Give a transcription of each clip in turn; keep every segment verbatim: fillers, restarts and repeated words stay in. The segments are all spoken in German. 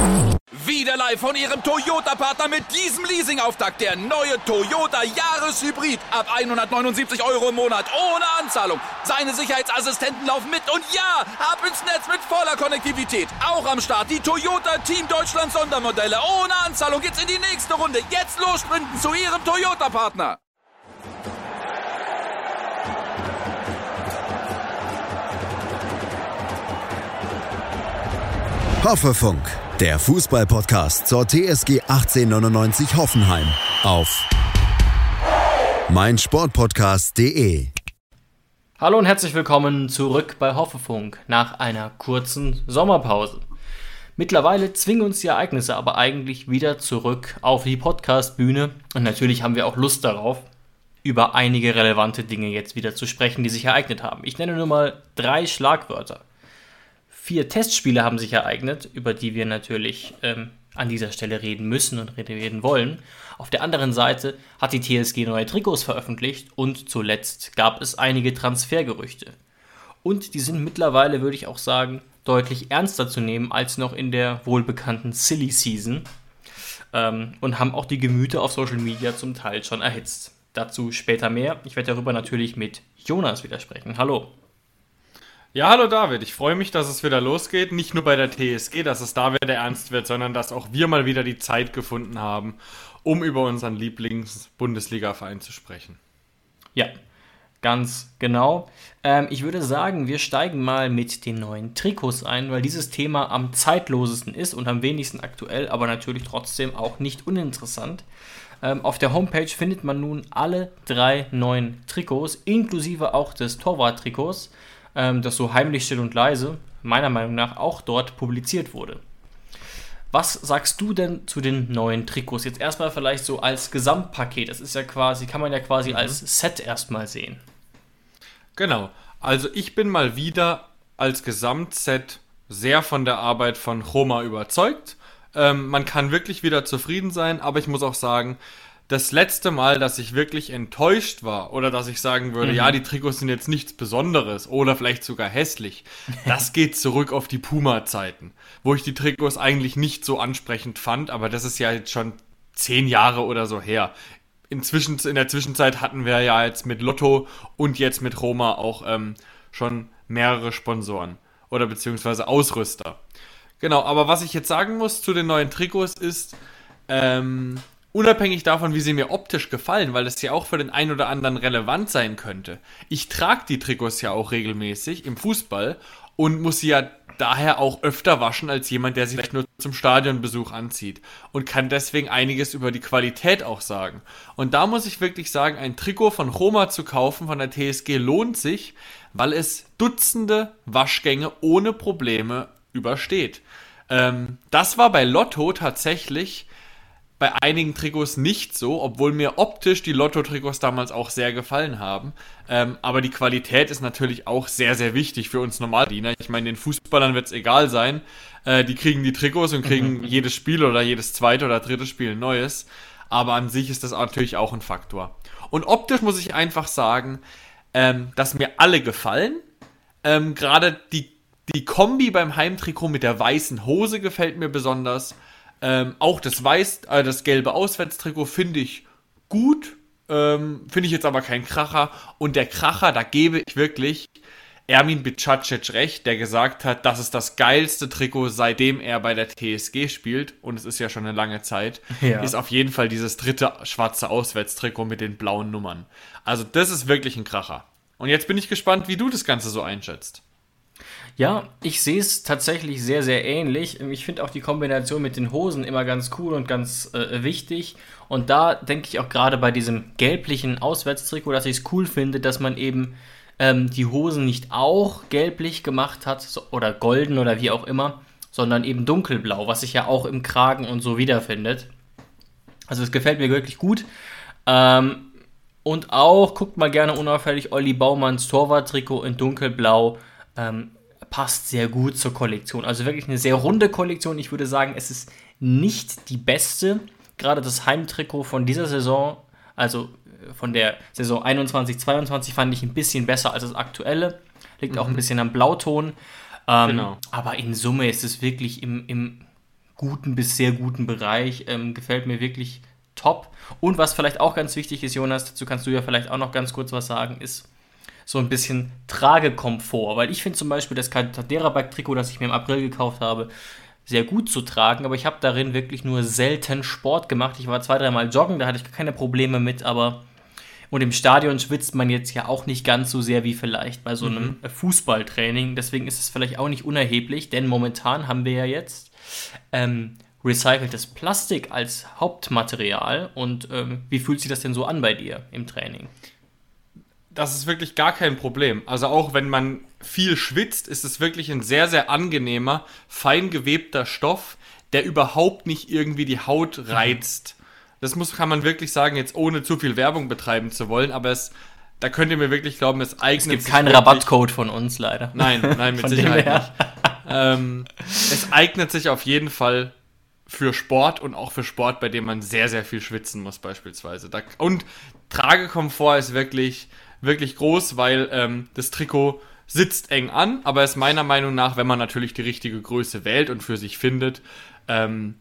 Wieder live von Ihrem Toyota-Partner mit diesem Leasing-Auftakt. Der neue Toyota Jahreshybrid. Ab hundertneunundsiebzig Euro im Monat. Ohne Anzahlung. Seine Sicherheitsassistenten laufen mit. Und ja, ab ins Netz mit voller Konnektivität. Auch am Start die Toyota Team Deutschland Sondermodelle. Ohne Anzahlung geht's in die nächste Runde. Jetzt los sprinten zu Ihrem Toyota-Partner. Hoffefunk, der Fußball-Podcast zur T S G achtzehnhundertneunundneunzig Hoffenheim auf meinsportpodcast punkt de. Hallo und herzlich willkommen zurück bei Hoffefunk nach einer kurzen Sommerpause. Mittlerweile zwingen uns die Ereignisse aber eigentlich wieder zurück auf die Podcast-Bühne und natürlich haben wir auch Lust darauf, über einige relevante Dinge jetzt wieder zu sprechen, die sich ereignet haben. Ich nenne nur mal drei Schlagwörter. Vier Testspiele haben sich ereignet, über die wir natürlich ähm, an dieser Stelle reden müssen und reden wollen. Auf der anderen Seite hat die T S G neue Trikots veröffentlicht und zuletzt gab es einige Transfergerüchte. Und die sind mittlerweile, würde ich auch sagen, deutlich ernster zu nehmen als noch in der wohlbekannten Silly Season ähm, und haben auch die Gemüter auf Social Media zum Teil schon erhitzt. Dazu später mehr. Ich werde darüber natürlich mit Jonas wieder sprechen. Hallo. Ja, hallo David, ich freue mich, dass es wieder losgeht. Nicht nur bei der T S G, dass es da wieder ernst wird, sondern dass auch wir mal wieder die Zeit gefunden haben, um über unseren Lieblings-Bundesliga-Verein zu sprechen. Ja, ganz genau. Ähm, ich würde sagen, wir steigen mal mit den neuen Trikots ein, weil dieses Thema am zeitlosesten ist und am wenigsten aktuell, aber natürlich trotzdem auch nicht uninteressant. Ähm, auf der Homepage findet man nun alle drei neuen Trikots, inklusive auch des Torwart-Trikots, das so heimlich, still und leise, meiner Meinung nach, auch dort publiziert wurde. Was sagst du denn zu den neuen Trikots? Jetzt erstmal vielleicht so als Gesamtpaket. Das ist ja quasi, kann man ja quasi mhm. als Set erstmal sehen. Genau. Also ich bin mal wieder als Gesamtset sehr von der Arbeit von Choma überzeugt. Ähm, man kann wirklich wieder zufrieden sein, aber ich muss auch sagen, das letzte Mal, dass ich wirklich enttäuscht war oder dass ich sagen würde, mhm. ja, die Trikots sind jetzt nichts Besonderes oder vielleicht sogar hässlich, das geht zurück auf die Puma-Zeiten, wo ich die Trikots eigentlich nicht so ansprechend fand, aber das ist ja jetzt schon zehn Jahre oder so her. Inzwischen, in der Zwischenzeit hatten wir ja jetzt mit Lotto und jetzt mit Roma auch ähm, schon mehrere Sponsoren oder beziehungsweise Ausrüster. Genau, aber was ich jetzt sagen muss zu den neuen Trikots ist, ähm, unabhängig davon, wie sie mir optisch gefallen, weil das ja auch für den einen oder anderen relevant sein könnte. Ich trage die Trikots ja auch regelmäßig im Fußball und muss sie ja daher auch öfter waschen als jemand, der sie vielleicht nur zum Stadionbesuch anzieht und kann deswegen einiges über die Qualität auch sagen. Und da muss ich wirklich sagen, ein Trikot von Roma zu kaufen, von der T S G, lohnt sich, weil es Dutzende Waschgänge ohne Probleme übersteht. Ähm, das war bei Lotto tatsächlich bei einigen Trikots nicht so, obwohl mir optisch die Lotto-Trikots damals auch sehr gefallen haben. Ähm, aber die Qualität ist natürlich auch sehr, sehr wichtig für uns Normaldiener. Ich meine, den Fußballern wird es egal sein. Äh, die kriegen die Trikots und kriegen mhm. jedes Spiel oder jedes zweite oder dritte Spiel ein neues. Aber an sich ist das natürlich auch ein Faktor. Und optisch muss ich einfach sagen, ähm, dass mir alle gefallen. Ähm, gerade die, die Kombi beim Heimtrikot mit der weißen Hose gefällt mir besonders. Ähm, auch das weiß, äh, das gelbe Auswärtstrikot finde ich gut, ähm, finde ich jetzt aber kein Kracher. Und der Kracher, da gebe ich wirklich Ermin Bicacic recht, der gesagt hat, das ist das geilste Trikot, seitdem er bei der T S G spielt. Und es ist ja schon eine lange Zeit. Ja. Ist auf jeden Fall dieses dritte schwarze Auswärtstrikot mit den blauen Nummern. Also das ist wirklich ein Kracher. Und jetzt bin ich gespannt, wie du das Ganze so einschätzt. Ja, ich sehe es tatsächlich sehr, sehr ähnlich. Ich finde auch die Kombination mit den Hosen immer ganz cool und ganz äh, wichtig. Und da denke ich auch gerade bei diesem gelblichen Auswärtstrikot, dass ich es cool finde, dass man eben ähm, die Hosen nicht auch gelblich gemacht hat so, oder golden oder wie auch immer, sondern eben dunkelblau, was sich ja auch im Kragen und so wiederfindet. Also es gefällt mir wirklich gut. Ähm, und auch, guckt mal gerne unauffällig, Olli Baumanns Torwarttrikot in dunkelblau. Ähm, passt sehr gut zur Kollektion. Also wirklich eine sehr runde Kollektion. Ich würde sagen, es ist nicht die beste. Gerade das Heimtrikot von dieser Saison, also von der Saison einundzwanzig zweiundzwanzig, fand ich ein bisschen besser als das aktuelle. Liegt mhm. auch ein bisschen am Blauton. Ähm, genau. Aber in Summe ist es wirklich im, im guten bis sehr guten Bereich. Ähm, gefällt mir wirklich top. Und was vielleicht auch ganz wichtig ist, Jonas, dazu kannst du ja vielleicht auch noch ganz kurz was sagen, ist so ein bisschen Tragekomfort. Weil ich finde zum Beispiel das Tadera-Bike-Trikot, das ich mir im April gekauft habe, sehr gut zu tragen, aber ich habe darin wirklich nur selten Sport gemacht. Ich war zwei, dreimal joggen, da hatte ich keine Probleme mit, aber und im Stadion schwitzt man jetzt ja auch nicht ganz so sehr wie vielleicht bei so einem mhm. Fußballtraining. Deswegen ist es vielleicht auch nicht unerheblich, denn momentan haben wir ja jetzt ähm, recyceltes Plastik als Hauptmaterial. Und ähm, wie fühlt sich das denn so an bei dir im Training? Das ist wirklich gar kein Problem. Also auch wenn man viel schwitzt, ist es wirklich ein sehr, sehr angenehmer, fein gewebter Stoff, der überhaupt nicht irgendwie die Haut reizt. Das muss, kann man wirklich sagen, jetzt ohne zu viel Werbung betreiben zu wollen, aber es, da könnt ihr mir wirklich glauben, es eignet sich. Es gibt keinen Rabattcode von uns leider. Nein, nein, mit Sicherheit nicht. Ähm, es eignet sich auf jeden Fall für Sport und auch für Sport, bei dem man sehr, sehr viel schwitzen muss beispielsweise. Da, und Tragekomfort ist wirklich, wirklich groß, weil ähm, das Trikot sitzt eng an, aber ist meiner Meinung nach, wenn man natürlich die richtige Größe wählt und für sich findet, ähm,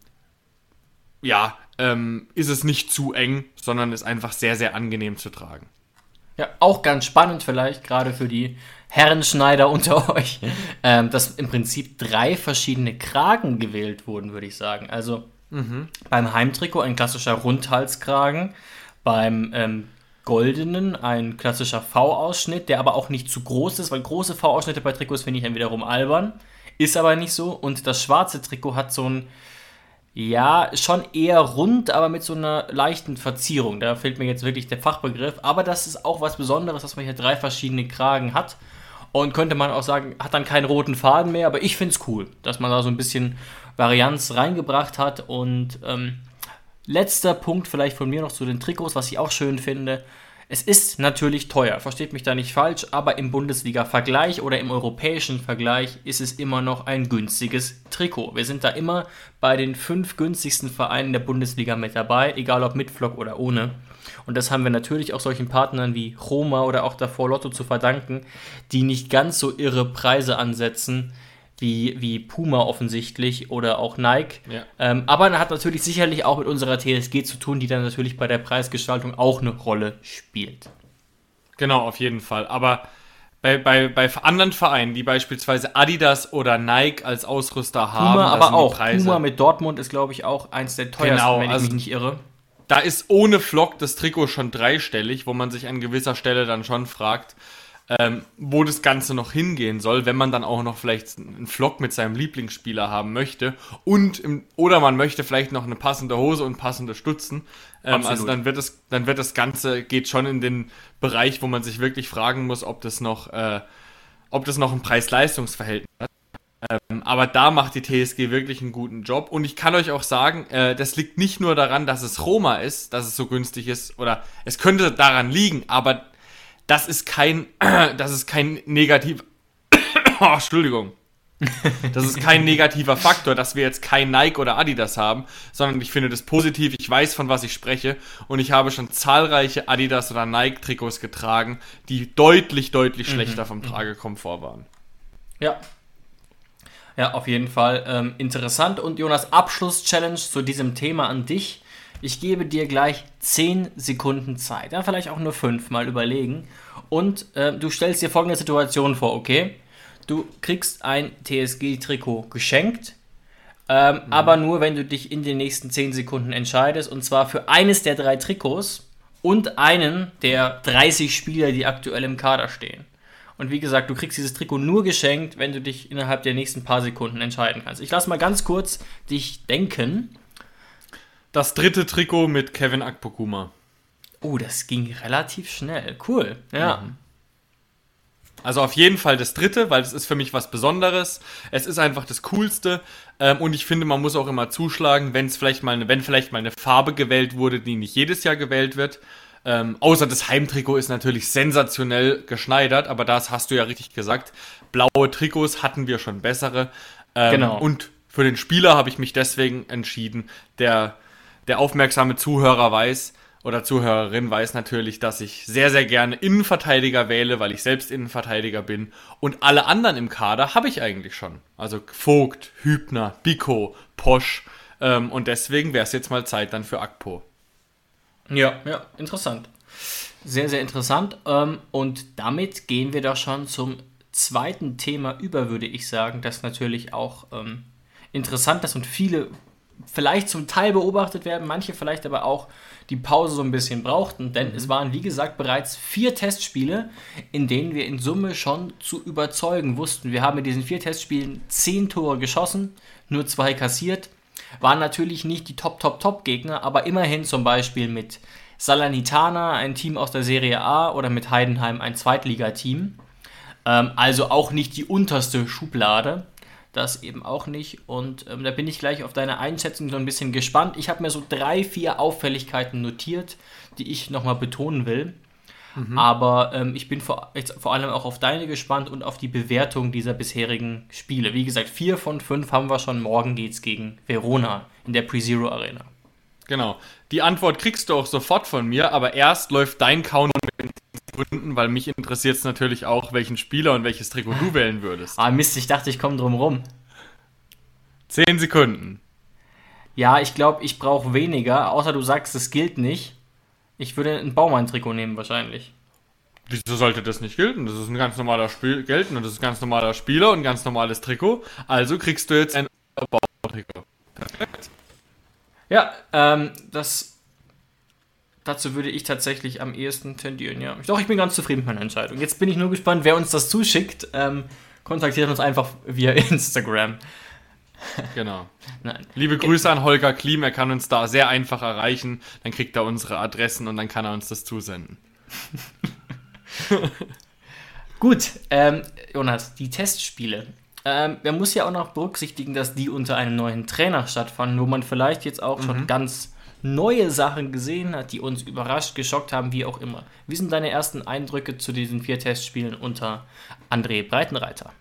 ja, ähm, ist es nicht zu eng, sondern ist einfach sehr, sehr angenehm zu tragen. Ja, auch ganz spannend vielleicht, gerade für die Herrenschneider unter euch, ähm, dass im Prinzip drei verschiedene Kragen gewählt wurden, würde ich sagen. Also mhm. beim Heimtrikot ein klassischer Rundhalskragen, beim ähm, goldenen ein klassischer V-Ausschnitt, der aber auch nicht zu groß ist, weil große V-Ausschnitte bei Trikots finde ich dann wiederum albern, ist aber nicht so. Und das schwarze Trikot hat so ein, ja, schon eher rund, aber mit so einer leichten Verzierung. Da fehlt mir jetzt wirklich der Fachbegriff. Aber das ist auch was Besonderes, dass man hier drei verschiedene Kragen hat. Und könnte man auch sagen, hat dann keinen roten Faden mehr. Aber ich finde es cool, dass man da so ein bisschen Varianz reingebracht hat. Und ähm, letzter Punkt vielleicht von mir noch zu den Trikots, was ich auch schön finde. Es ist natürlich teuer, versteht mich da nicht falsch, aber im Bundesliga-Vergleich oder im europäischen Vergleich ist es immer noch ein günstiges Trikot. Wir sind da immer bei den fünf günstigsten Vereinen der Bundesliga mit dabei, egal ob mit Flock oder ohne. Und das haben wir natürlich auch solchen Partnern wie Roma oder auch davor Lotto zu verdanken, die nicht ganz so irre Preise ansetzen, wie, wie Puma offensichtlich oder auch Nike. Ja. Ähm, aber das hat natürlich sicherlich auch mit unserer T S G zu tun, die dann natürlich bei der Preisgestaltung auch eine Rolle spielt. Genau, auf jeden Fall. Aber bei, bei, bei anderen Vereinen, die beispielsweise Adidas oder Nike als Ausrüster haben, Puma aber auch. Puma mit Dortmund ist, glaube ich, auch eins der teuersten, genau, wenn ich also mich nicht irre. Da ist ohne Flock das Trikot schon dreistellig, wo man sich an gewisser Stelle dann schon fragt, Ähm, wo das Ganze noch hingehen soll, wenn man dann auch noch vielleicht einen Flock mit seinem Lieblingsspieler haben möchte und im, oder man möchte vielleicht noch eine passende Hose und passende Stutzen. Ähm, also dann wird es, dann wird das Ganze geht schon in den Bereich, wo man sich wirklich fragen muss, ob das noch, äh, ob das noch ein Preis-Leistungs-Verhältnis hat. Ähm, aber da macht die T S G wirklich einen guten Job und ich kann euch auch sagen, äh, das liegt nicht nur daran, dass es Roma ist, dass es so günstig ist oder es könnte daran liegen, aber Das ist kein, das ist kein negativ, oh, Entschuldigung, das ist kein negativer Faktor, dass wir jetzt kein Nike oder Adidas haben, sondern ich finde das positiv, ich weiß, von was ich spreche und ich habe schon zahlreiche Adidas oder Nike Trikots getragen, die deutlich, deutlich schlechter mhm. vom Tragekomfort waren. Ja. Ja, auf jeden Fall ähm, interessant und Jonas, Abschluss-Challenge zu diesem Thema an dich. Ich gebe dir gleich zehn Sekunden Zeit, ja, vielleicht auch nur fünf, mal überlegen. Und äh, du stellst dir folgende Situation vor, okay? Du kriegst ein T S G-Trikot geschenkt, ähm, mhm. aber nur, wenn du dich in den nächsten zehn Sekunden entscheidest. Und zwar für eines der drei Trikots und einen der dreißig Spieler, die aktuell im Kader stehen. Und wie gesagt, du kriegst dieses Trikot nur geschenkt, wenn du dich innerhalb der nächsten paar Sekunden entscheiden kannst. Ich lasse mal ganz kurz dich denken. Das dritte Trikot mit Kevin Akpoguma. Oh, das ging relativ schnell. Cool, ja. Mhm. Also auf jeden Fall das dritte, weil es ist für mich was Besonderes. Es ist einfach das Coolste. Ähm, und ich finde, man muss auch immer zuschlagen, wenn es vielleicht mal eine, wenn vielleicht mal eine Farbe gewählt wurde, die nicht jedes Jahr gewählt wird. Ähm, außer das Heimtrikot ist natürlich sensationell geschneidert, aber das hast du ja richtig gesagt. Blaue Trikots hatten wir schon bessere. Ähm, genau. Und für den Spieler habe ich mich deswegen entschieden, der Der aufmerksame Zuhörer weiß, oder Zuhörerin weiß natürlich, dass ich sehr, sehr gerne Innenverteidiger wähle, weil ich selbst Innenverteidiger bin. Und alle anderen im Kader habe ich eigentlich schon. Also Vogt, Hübner, Biko, Posch. Ähm, und deswegen wäre es jetzt mal Zeit dann für Akpo. Ja, ja, interessant. Sehr, sehr interessant. Ähm, und damit gehen wir doch schon zum zweiten Thema über, würde ich sagen, das natürlich auch ähm, interessant ist und viele vielleicht zum Teil beobachtet werden, manche vielleicht aber auch die Pause so ein bisschen brauchten, denn mhm. es waren, wie gesagt, bereits vier Testspiele, in denen wir in Summe schon zu überzeugen wussten. Wir haben in diesen vier Testspielen zehn Tore geschossen, nur zwei kassiert, waren natürlich nicht die Top-Top-Top-Gegner, aber immerhin zum Beispiel mit Salernitana, ein Team aus der Serie A, oder mit Heidenheim, ein Zweitligateam. Ähm, also auch nicht die unterste Schublade. Das eben auch nicht. Und ähm, da bin ich gleich auf deine Einschätzung so ein bisschen gespannt. Ich habe mir so drei, vier Auffälligkeiten notiert, die ich nochmal betonen will. Mhm. Aber ähm, ich bin vor, jetzt vor allem auch auf deine gespannt und auf die Bewertung dieser bisherigen Spiele. Wie gesagt, vier von fünf haben wir schon. Morgen geht's gegen Verona in der Pre-Zero Arena. Genau. Die Antwort kriegst du auch sofort von mir, aber erst läuft dein Count mit Gründen, weil mich interessiert es natürlich auch, welchen Spieler und welches Trikot du wählen würdest. Ah Mist, ich dachte, ich komme drum rum. Zehn Sekunden. Ja, ich glaube, ich brauche weniger, außer du sagst, es gilt nicht. Ich würde ein Baumann-Trikot nehmen wahrscheinlich. Wieso sollte das nicht gelten? Das ist ein ganz normaler Spiel gelten und das ist ein ganz normaler Spieler und ein ganz normales Trikot. Also kriegst du jetzt ein Baumann-Trikot. Perfekt. Ja, ähm, das... Dazu würde ich tatsächlich am ehesten tendieren, ja. Doch, ich bin ganz zufrieden mit meiner Entscheidung. Jetzt bin ich nur gespannt, wer uns das zuschickt. Ähm, kontaktiert uns einfach via Instagram. Genau. Nein. Liebe Grüße an Holger Klim, er kann uns da sehr einfach erreichen. Dann kriegt er unsere Adressen und dann kann er uns das zusenden. Gut, ähm, Jonas, die Testspiele. Ähm, man muss ja auch noch berücksichtigen, dass die unter einem neuen Trainer stattfanden, wo man vielleicht jetzt auch mhm. schon ganz neue Sachen gesehen hat, die uns überrascht, geschockt haben, wie auch immer. Wie sind deine ersten Eindrücke zu diesen vier Testspielen unter André Breitenreiter?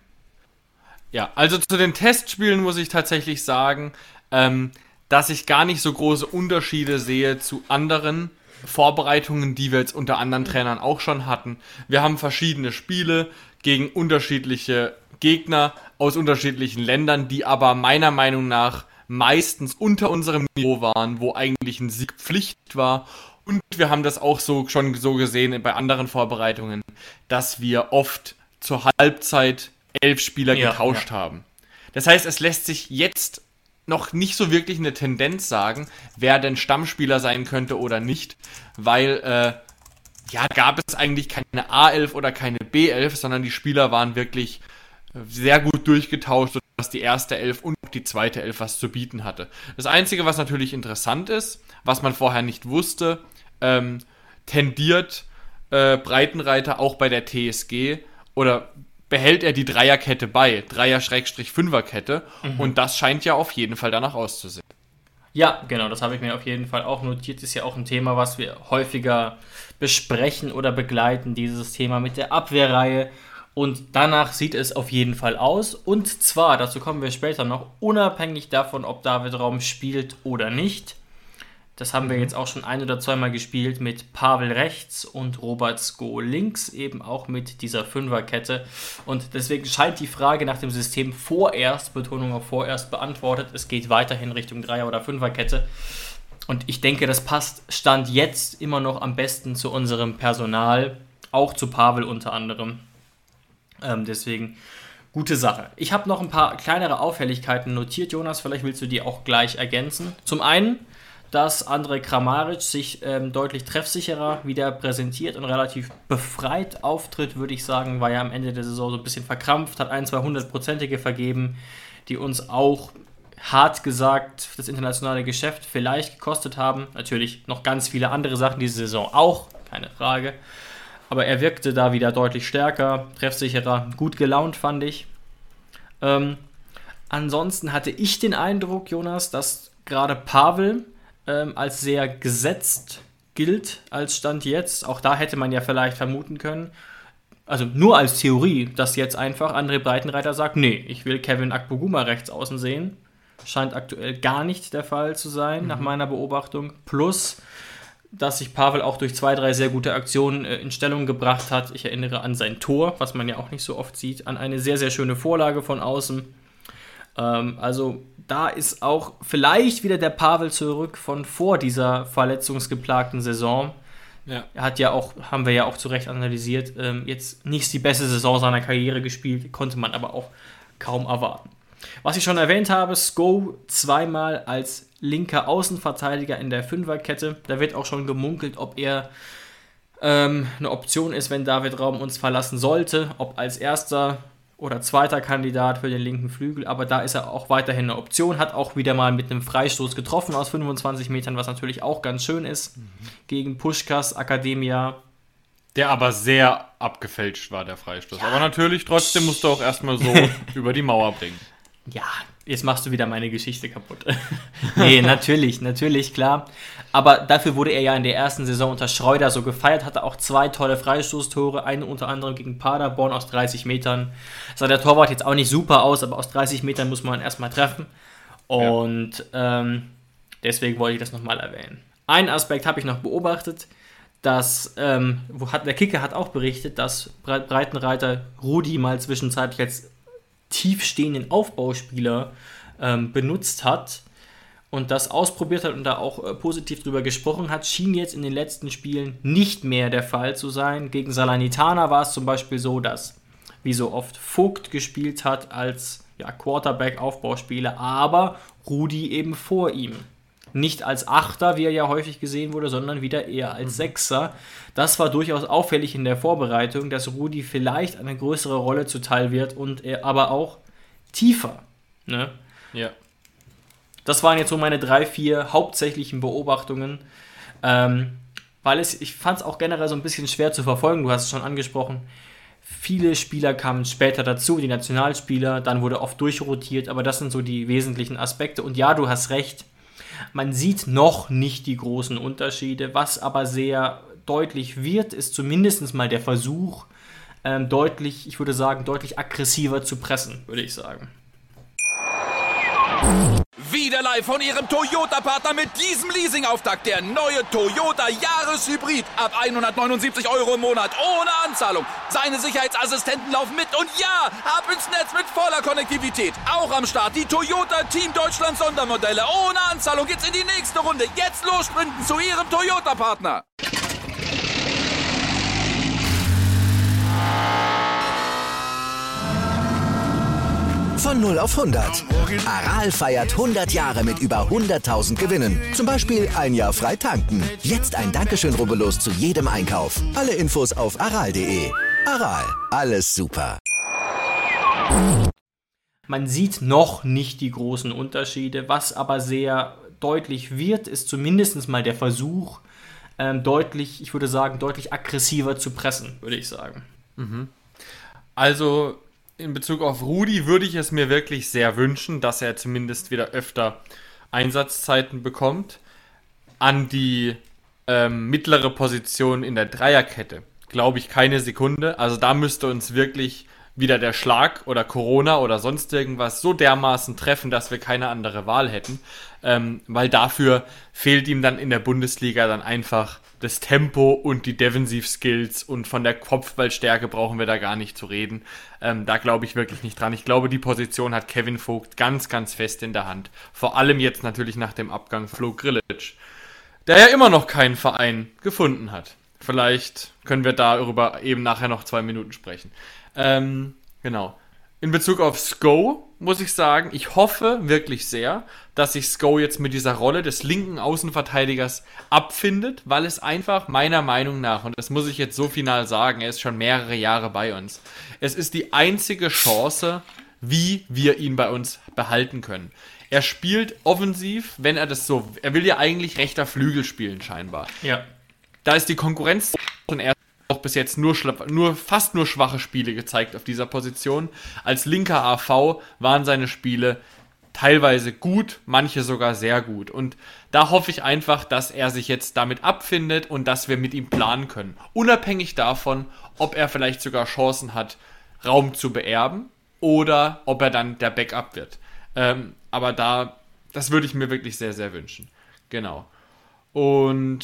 Ja, also zu den Testspielen muss ich tatsächlich sagen, ähm, dass ich gar nicht so große Unterschiede sehe zu anderen Vorbereitungen, die wir jetzt unter anderen Trainern auch schon hatten. Wir haben verschiedene Spiele gegen unterschiedliche Gegner aus unterschiedlichen Ländern, die aber meiner Meinung nach meistens unter unserem Niveau waren, wo eigentlich ein Sieg Pflicht war. Und wir haben das auch so schon so gesehen bei anderen Vorbereitungen, dass wir oft zur Halbzeit elf Spieler ja, getauscht ja. haben. Das heißt, es lässt sich jetzt noch nicht so wirklich eine Tendenz sagen, wer denn Stammspieler sein könnte oder nicht, weil äh, ja, gab es eigentlich keine A elf oder keine B elf, sondern die Spieler waren wirklich sehr gut durchgetauscht, sodass die erste Elf und die zweite Elf was zu bieten hatte. Das Einzige, was natürlich interessant ist, was man vorher nicht wusste, ähm, tendiert äh, Breitenreiter auch bei der T S G oder behält er die Dreierkette bei, Dreier-Fünfer-Kette mhm. und das scheint ja auf jeden Fall danach auszusehen. Ja, genau, das habe ich mir auf jeden Fall auch notiert. Ist ja auch ein Thema, was wir häufiger besprechen oder begleiten, dieses Thema mit der Abwehrreihe. Und danach sieht es auf jeden Fall aus. Und zwar, dazu kommen wir später noch, unabhängig davon, ob David Raum spielt oder nicht. Das haben wir jetzt auch schon ein- oder zweimal gespielt mit Pavel rechts und Robert Sko links, eben auch mit dieser Fünferkette. Und deswegen scheint die Frage nach dem System vorerst, Betonung auf vorerst, beantwortet. Es geht weiterhin Richtung Dreier- oder Fünferkette. Und ich denke, das passt Stand jetzt immer noch am besten zu unserem Personal, auch zu Pavel unter anderem. Ähm, deswegen gute Sache. Ich habe noch ein paar kleinere Auffälligkeiten notiert, Jonas, vielleicht willst du die auch gleich ergänzen. Zum einen, dass Andrej Kramaric sich ähm, deutlich treffsicherer wieder präsentiert und relativ befreit auftritt, würde ich sagen, war ja am Ende der Saison so ein bisschen verkrampft, hat ein, zwei hundertprozentige vergeben, die uns auch hart gesagt das internationale Geschäft vielleicht gekostet haben. Natürlich noch ganz viele andere Sachen diese Saison auch, keine Frage. Aber er wirkte da wieder deutlich stärker, treffsicherer, gut gelaunt, fand ich. Ähm, ansonsten hatte ich den Eindruck, Jonas, dass gerade Pavel ähm, als sehr gesetzt gilt als Stand jetzt. Auch da hätte man ja vielleicht vermuten können, also nur als Theorie, dass jetzt einfach André Breitenreiter sagt, nee, ich will Kevin Akpoguma rechts außen sehen. Scheint aktuell gar nicht der Fall zu sein, mhm. nach meiner Beobachtung. Plus dass sich Pavel auch durch zwei, drei sehr gute Aktionen äh, in Stellung gebracht hat. Ich erinnere an sein Tor, was man ja auch nicht so oft sieht, an eine sehr, sehr schöne Vorlage von außen. Ähm, also da ist auch vielleicht wieder der Pavel zurück von vor dieser verletzungsgeplagten Saison. Ja. Er hat ja auch, haben wir ja auch zu Recht analysiert, ähm, jetzt nicht die beste Saison seiner Karriere gespielt, konnte man aber auch kaum erwarten. Was ich schon erwähnt habe, Sko zweimal als linker Außenverteidiger in der Fünferkette. Da wird auch schon gemunkelt, ob er ähm, eine Option ist, wenn David Raum uns verlassen sollte. Ob als erster oder zweiter Kandidat für den linken Flügel. Aber da ist er auch weiterhin eine Option. Hat auch wieder mal mit einem Freistoß getroffen aus fünfundzwanzig Metern, was natürlich auch ganz schön ist. Mhm. Gegen Puschkas Akademia. Der aber sehr abgefälscht war, der Freistoß. Ja. Aber natürlich, trotzdem musst du auch erstmal so über die Mauer bringen. Ja, jetzt machst du wieder meine Geschichte kaputt. Nee, natürlich, natürlich, klar. Aber dafür wurde er ja in der ersten Saison unter Schreuder so gefeiert, hatte auch zwei tolle Freistoßtore, einen unter anderem gegen Paderborn aus dreißig Metern. Sah der Torwart jetzt auch nicht super aus, aber aus dreißig Metern muss man erstmal treffen. Und ja. ähm, deswegen wollte ich das nochmal erwähnen. Einen Aspekt habe ich noch beobachtet, dass, ähm, wo hat, der Kicker hat auch berichtet, dass Breitenreiter Rudi mal zwischenzeitlich als tiefstehenden Aufbauspieler ähm, benutzt hat und das ausprobiert hat und da auch äh, positiv drüber gesprochen hat, schien jetzt in den letzten Spielen nicht mehr der Fall zu sein. Gegen Salernitana war es zum Beispiel so, dass wie so oft Vogt gespielt hat als ja, Quarterback-Aufbauspieler, aber Rudi eben vor ihm. Nicht als Achter, wie er ja häufig gesehen wurde, sondern wieder eher als Sechser. Das war durchaus auffällig in der Vorbereitung, dass Rudi vielleicht eine größere Rolle zuteil wird und er aber auch tiefer. Ne? Ja. Das waren jetzt so meine drei, vier hauptsächlichen Beobachtungen. Ähm, weil es, ich fand es auch generell so ein bisschen schwer zu verfolgen, du hast es schon angesprochen. Viele Spieler kamen später dazu, die Nationalspieler, dann wurde oft durchrotiert, aber das sind so die wesentlichen Aspekte. Und ja, du hast recht, man sieht noch nicht die großen Unterschiede. Was aber sehr deutlich wird, ist zumindest mal der Versuch, ähm, deutlich, ich würde sagen, deutlich aggressiver zu pressen, würde ich sagen. Wieder live von Ihrem Toyota-Partner mit diesem Leasing-Auftakt. Der neue Toyota Jahreshybrid. Ab hundertneunundsiebzig Euro im Monat. Ohne Anzahlung. Seine Sicherheitsassistenten laufen mit. Und ja, ab ins Netz mit voller Konnektivität. Auch am Start die Toyota Team Deutschland Sondermodelle. Ohne Anzahlung geht's in die nächste Runde. Jetzt los sprinten zu Ihrem Toyota-Partner. Von null auf hundert. Aral feiert hundert Jahre mit über hunderttausend Gewinnen. Zum Beispiel ein Jahr frei tanken. Jetzt ein Dankeschön, rubbellos zu jedem Einkauf. Alle Infos auf aral punkt de. Aral, alles super. Man sieht noch nicht die großen Unterschiede. Was aber sehr deutlich wird, ist zumindest mal der Versuch, ähm, deutlich, ich würde sagen, deutlich aggressiver zu pressen, würde ich sagen. Mhm. Also in Bezug auf Rudi würde ich es mir wirklich sehr wünschen, dass er zumindest wieder öfter Einsatzzeiten bekommt. An die ähm, mittlere Position in der Dreierkette glaube ich keine Sekunde. Also da müsste uns wirklich wieder der Schlag oder Corona oder sonst irgendwas so dermaßen treffen, dass wir keine andere Wahl hätten. Ähm, weil dafür fehlt ihm dann in der Bundesliga dann einfach das Tempo und die Defensiv-Skills und von der Kopfballstärke brauchen wir da gar nicht zu reden. Ähm, da glaube ich wirklich nicht dran. Ich glaube, die Position hat Kevin Vogt ganz, ganz fest in der Hand. Vor allem jetzt natürlich nach dem Abgang Flo Grillitsch, der ja immer noch keinen Verein gefunden hat. Vielleicht können wir darüber eben nachher noch zwei Minuten sprechen. Ähm, genau. In Bezug auf Sko muss ich sagen, ich hoffe wirklich sehr, dass sich Sko jetzt mit dieser Rolle des linken Außenverteidigers abfindet, weil es einfach meiner Meinung nach, und das muss ich jetzt so final sagen, er ist schon mehrere Jahre bei uns, es ist die einzige Chance, wie wir ihn bei uns behalten können. Er spielt offensiv, wenn er das so, er will ja eigentlich rechter Flügel spielen scheinbar. Ja. Da ist die Konkurrenz und er auch bis jetzt nur, nur fast nur schwache Spiele gezeigt auf dieser Position. Als linker A V waren seine Spiele teilweise gut, manche sogar sehr gut. Und da hoffe ich einfach, dass er sich jetzt damit abfindet und dass wir mit ihm planen können. Unabhängig davon, ob er vielleicht sogar Chancen hat, Raum zu beerben oder ob er dann der Backup wird. Ähm, aber da, das würde ich mir wirklich sehr, sehr wünschen. Genau. Und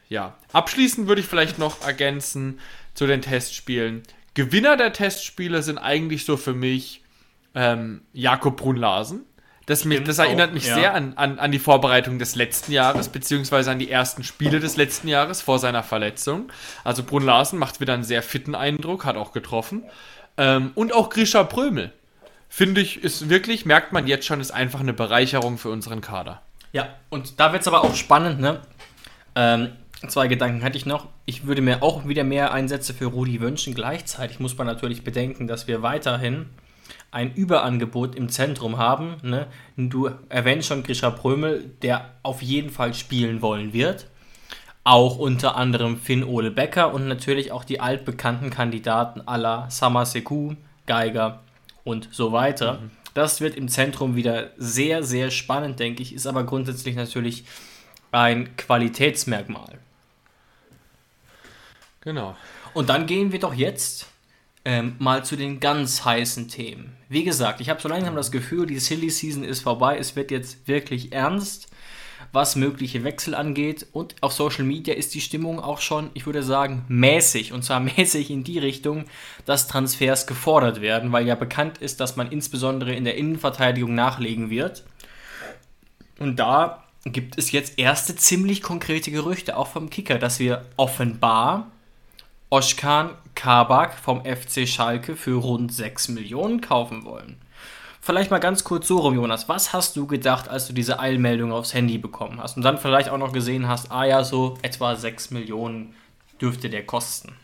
ja, abschließend würde ich vielleicht noch ergänzen zu den Testspielen. Gewinner der Testspiele sind eigentlich so für mich ähm, Jakob Brun-Larsen. Das, mich, das erinnert mich ja. sehr an, an, an die Vorbereitung des letzten Jahres, beziehungsweise an die ersten Spiele des letzten Jahres vor seiner Verletzung. Also Brun-Larsen macht wieder einen sehr fitten Eindruck, hat auch getroffen. Ähm, und auch Grisha Prömel, finde ich, ist wirklich, merkt man jetzt schon, ist einfach eine Bereicherung für unseren Kader. Ja, und da wird es aber auch spannend, ne? Ähm, zwei Gedanken hatte ich noch. Ich würde mir auch wieder mehr Einsätze für Rudi wünschen. Gleichzeitig muss man natürlich bedenken, dass wir weiterhin ein Überangebot im Zentrum haben. Ne? Du erwähnst schon Grisha Prömel, der auf jeden Fall spielen wollen wird. Auch unter anderem Finn-Ole Becker und natürlich auch die altbekannten Kandidaten à la Sama Sekou, Geiger und so weiter. Mhm. Das wird im Zentrum wieder sehr, sehr spannend, denke ich, ist aber grundsätzlich natürlich ein Qualitätsmerkmal. Genau. Und dann gehen wir doch jetzt ähm, mal zu den ganz heißen Themen. Wie gesagt, ich habe so langsam das Gefühl, die Silly Season ist vorbei. Es wird jetzt wirklich ernst, was mögliche Wechsel angeht. Und auf Social Media ist die Stimmung auch schon, ich würde sagen, mäßig. Und zwar mäßig in die Richtung, dass Transfers gefordert werden, weil ja bekannt ist, dass man insbesondere in der Innenverteidigung nachlegen wird. Und da gibt es jetzt erste ziemlich konkrete Gerüchte, auch vom Kicker, dass wir offenbar Özcan Kabak vom F C Schalke für rund sechs Millionen kaufen wollen. Vielleicht mal ganz kurz so rum, Jonas. Was hast du gedacht, als du diese Eilmeldung aufs Handy bekommen hast und dann vielleicht auch noch gesehen hast, ah ja, so etwa sechs Millionen dürfte der kosten?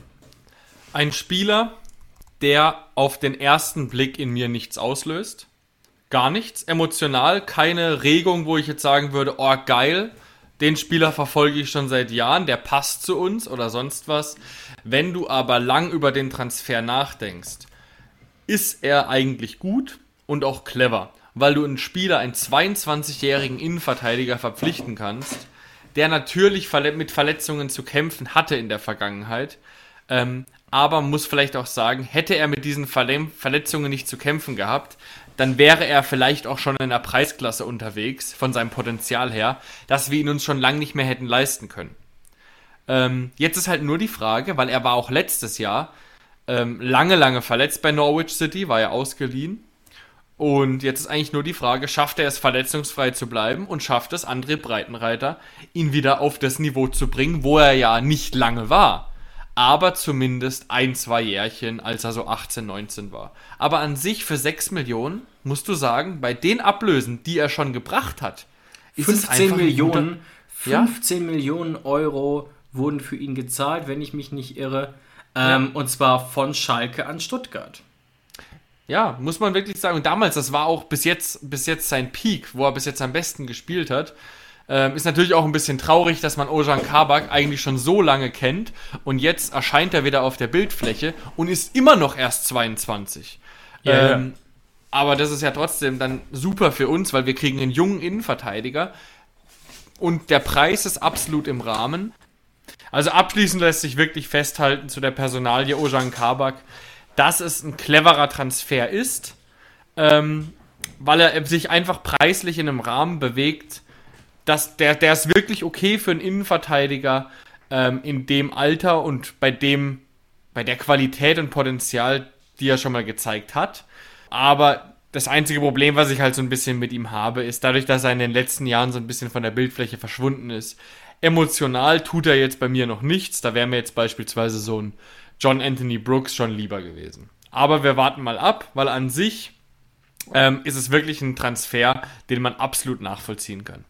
Ein Spieler, der auf den ersten Blick in mir nichts auslöst. Gar nichts. Emotional, keine Regung, wo ich jetzt sagen würde, oh geil, den Spieler verfolge ich schon seit Jahren, der passt zu uns oder sonst was. Wenn du aber lang über den Transfer nachdenkst, ist er eigentlich gut und auch clever, weil du einen Spieler, einen zweiundzwanzigjährigen Innenverteidiger verpflichten kannst, der natürlich mit Verletzungen zu kämpfen hatte in der Vergangenheit, ähm, aber muss vielleicht auch sagen, hätte er mit diesen Verletzungen nicht zu kämpfen gehabt, dann wäre er vielleicht auch schon in der Preisklasse unterwegs, von seinem Potenzial her, dass wir ihn uns schon lange nicht mehr hätten leisten können. Ähm, jetzt ist halt nur die Frage, weil er war auch letztes Jahr ähm, lange, lange verletzt bei Norwich City, war ja ausgeliehen. Und jetzt ist eigentlich nur die Frage, schafft er es verletzungsfrei zu bleiben und schafft es André Breitenreiter, ihn wieder auf das Niveau zu bringen, wo er ja nicht lange war. Aber zumindest ein, zwei Jährchen, als er so achtzehn, neunzehn war. Aber an sich für sechs Millionen, musst du sagen, bei den Ablösen, die er schon gebracht hat, ist fünfzehn es einfach Millionen, guter, fünfzehn ja? Millionen Euro wurden für ihn gezahlt, wenn ich mich nicht irre. Ähm, ja. Und zwar von Schalke an Stuttgart. Ja, muss man wirklich sagen. Und damals, das war auch bis jetzt, bis jetzt sein Peak, wo er bis jetzt am besten gespielt hat. Ähm, ist natürlich auch ein bisschen traurig, dass man Özcan Kabak eigentlich schon so lange kennt und jetzt erscheint er wieder auf der Bildfläche und ist immer noch erst zweiundzwanzig. Yeah. Ähm, aber das ist ja trotzdem dann super für uns, weil wir kriegen einen jungen Innenverteidiger und der Preis ist absolut im Rahmen. Also abschließend lässt sich wirklich festhalten zu der Personalie Özcan Kabak, dass es ein cleverer Transfer ist, ähm, weil er sich einfach preislich in einem Rahmen bewegt, dass der, der ist wirklich okay für einen Innenverteidiger ähm, in dem Alter und bei dem, bei der Qualität und Potenzial, die er schon mal gezeigt hat. Aber das einzige Problem, was ich halt so ein bisschen mit ihm habe, ist dadurch, dass er in den letzten Jahren so ein bisschen von der Bildfläche verschwunden ist. Emotional tut er jetzt bei mir noch nichts. Da wäre mir jetzt beispielsweise so ein John Anthony Brooks schon lieber gewesen. Aber wir warten mal ab, weil an sich ähm, ist es wirklich ein Transfer, den man absolut nachvollziehen kann.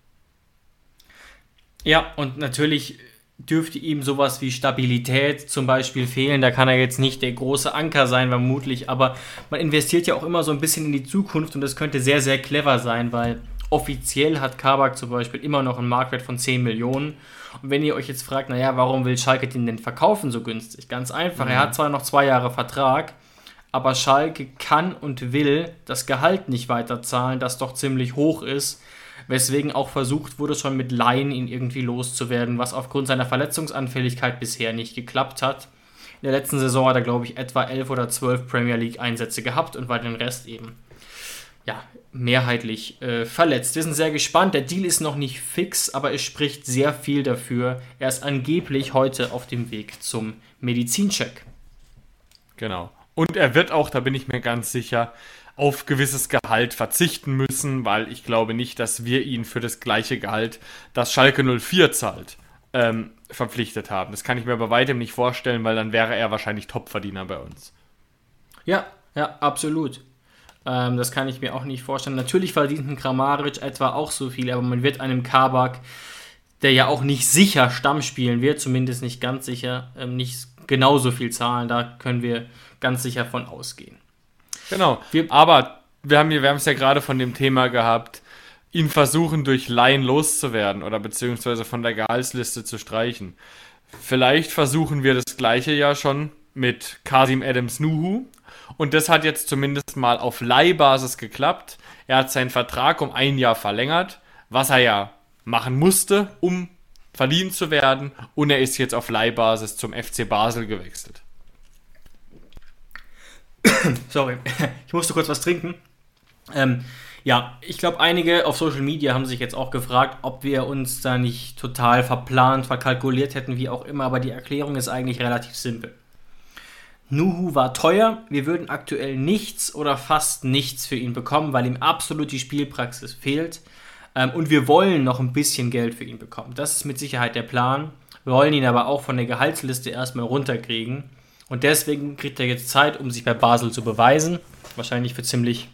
Ja, und natürlich dürfte ihm sowas wie Stabilität zum Beispiel fehlen. Da kann er jetzt nicht der große Anker sein, vermutlich. Aber man investiert ja auch immer so ein bisschen in die Zukunft und das könnte sehr, sehr clever sein, weil offiziell hat Kabak zum Beispiel immer noch einen Marktwert von zehn Millionen. Und wenn ihr euch jetzt fragt, naja, warum will Schalke den denn verkaufen so günstig? Ganz einfach, mhm. Er hat zwar noch zwei Jahre Vertrag, aber Schalke kann und will das Gehalt nicht weiterzahlen, das doch ziemlich hoch ist. Weswegen auch versucht wurde, schon mit Laien ihn irgendwie loszuwerden, was aufgrund seiner Verletzungsanfälligkeit bisher nicht geklappt hat. In der letzten Saison hat er, glaube ich, etwa elf oder zwölf Premier League Einsätze gehabt und war den Rest eben ja, mehrheitlich äh, verletzt. Wir sind sehr gespannt. Der Deal ist noch nicht fix, aber es spricht sehr viel dafür. Er ist angeblich heute auf dem Weg zum Medizincheck. Genau. Und er wird auch, da bin ich mir ganz sicher, auf gewisses Gehalt verzichten müssen, weil ich glaube nicht, dass wir ihn für das gleiche Gehalt, das Schalke null vier zahlt, ähm, verpflichtet haben. Das kann ich mir bei weitem nicht vorstellen, weil dann wäre er wahrscheinlich Topverdiener bei uns. Ja, ja, absolut. Ähm, das kann ich mir auch nicht vorstellen. Natürlich verdient ein Kramaric etwa auch so viel, aber man wird einem Kabak, der ja auch nicht sicher Stamm spielen wird, zumindest nicht ganz sicher, ähm, nicht genauso viel zahlen. Da können wir ganz sicher von ausgehen. Genau, wir, aber wir haben, wir haben es ja gerade von dem Thema gehabt, ihn versuchen durch Laien loszuwerden oder beziehungsweise von der Gehaltsliste zu streichen. Vielleicht versuchen wir das gleiche ja schon mit Kasim Adams-Nuhu und das hat jetzt zumindest mal auf Leihbasis geklappt. Er hat seinen Vertrag um ein Jahr verlängert, was er ja machen musste, um verliehen zu werden, und er ist jetzt auf Leihbasis zum F C Basel gewechselt. Sorry, ich musste kurz was trinken. Ähm, ja, ich glaube, einige auf Social Media haben sich jetzt auch gefragt, ob wir uns da nicht total verplant, verkalkuliert hätten, wie auch immer, aber die Erklärung ist eigentlich relativ simpel. Nuhu war teuer, wir würden aktuell nichts oder fast nichts für ihn bekommen, weil ihm absolut die Spielpraxis fehlt, ähm, und wir wollen noch ein bisschen Geld für ihn bekommen. Das ist mit Sicherheit der Plan. Wir wollen ihn aber auch von der Gehaltsliste erstmal runterkriegen. Und deswegen kriegt er jetzt Zeit, um sich bei Basel zu beweisen. Wahrscheinlich für ziemlich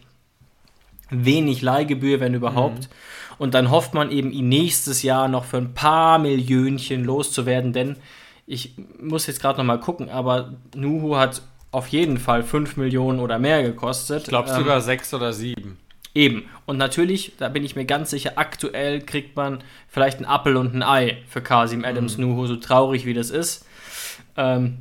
wenig Leihgebühr, wenn überhaupt. Mhm. Und dann hofft man eben, ihn nächstes Jahr noch für ein paar Millionchen loszuwerden. Denn ich muss jetzt gerade noch mal gucken, aber Nuhu hat auf jeden Fall fünf Millionen oder mehr gekostet. Ich glaube ähm, sogar sechs oder sieben. Eben. Und natürlich, da bin ich mir ganz sicher, aktuell kriegt man vielleicht einen Appel und ein Ei für Kasim Adams-Nuhu, so traurig wie das ist. Ähm,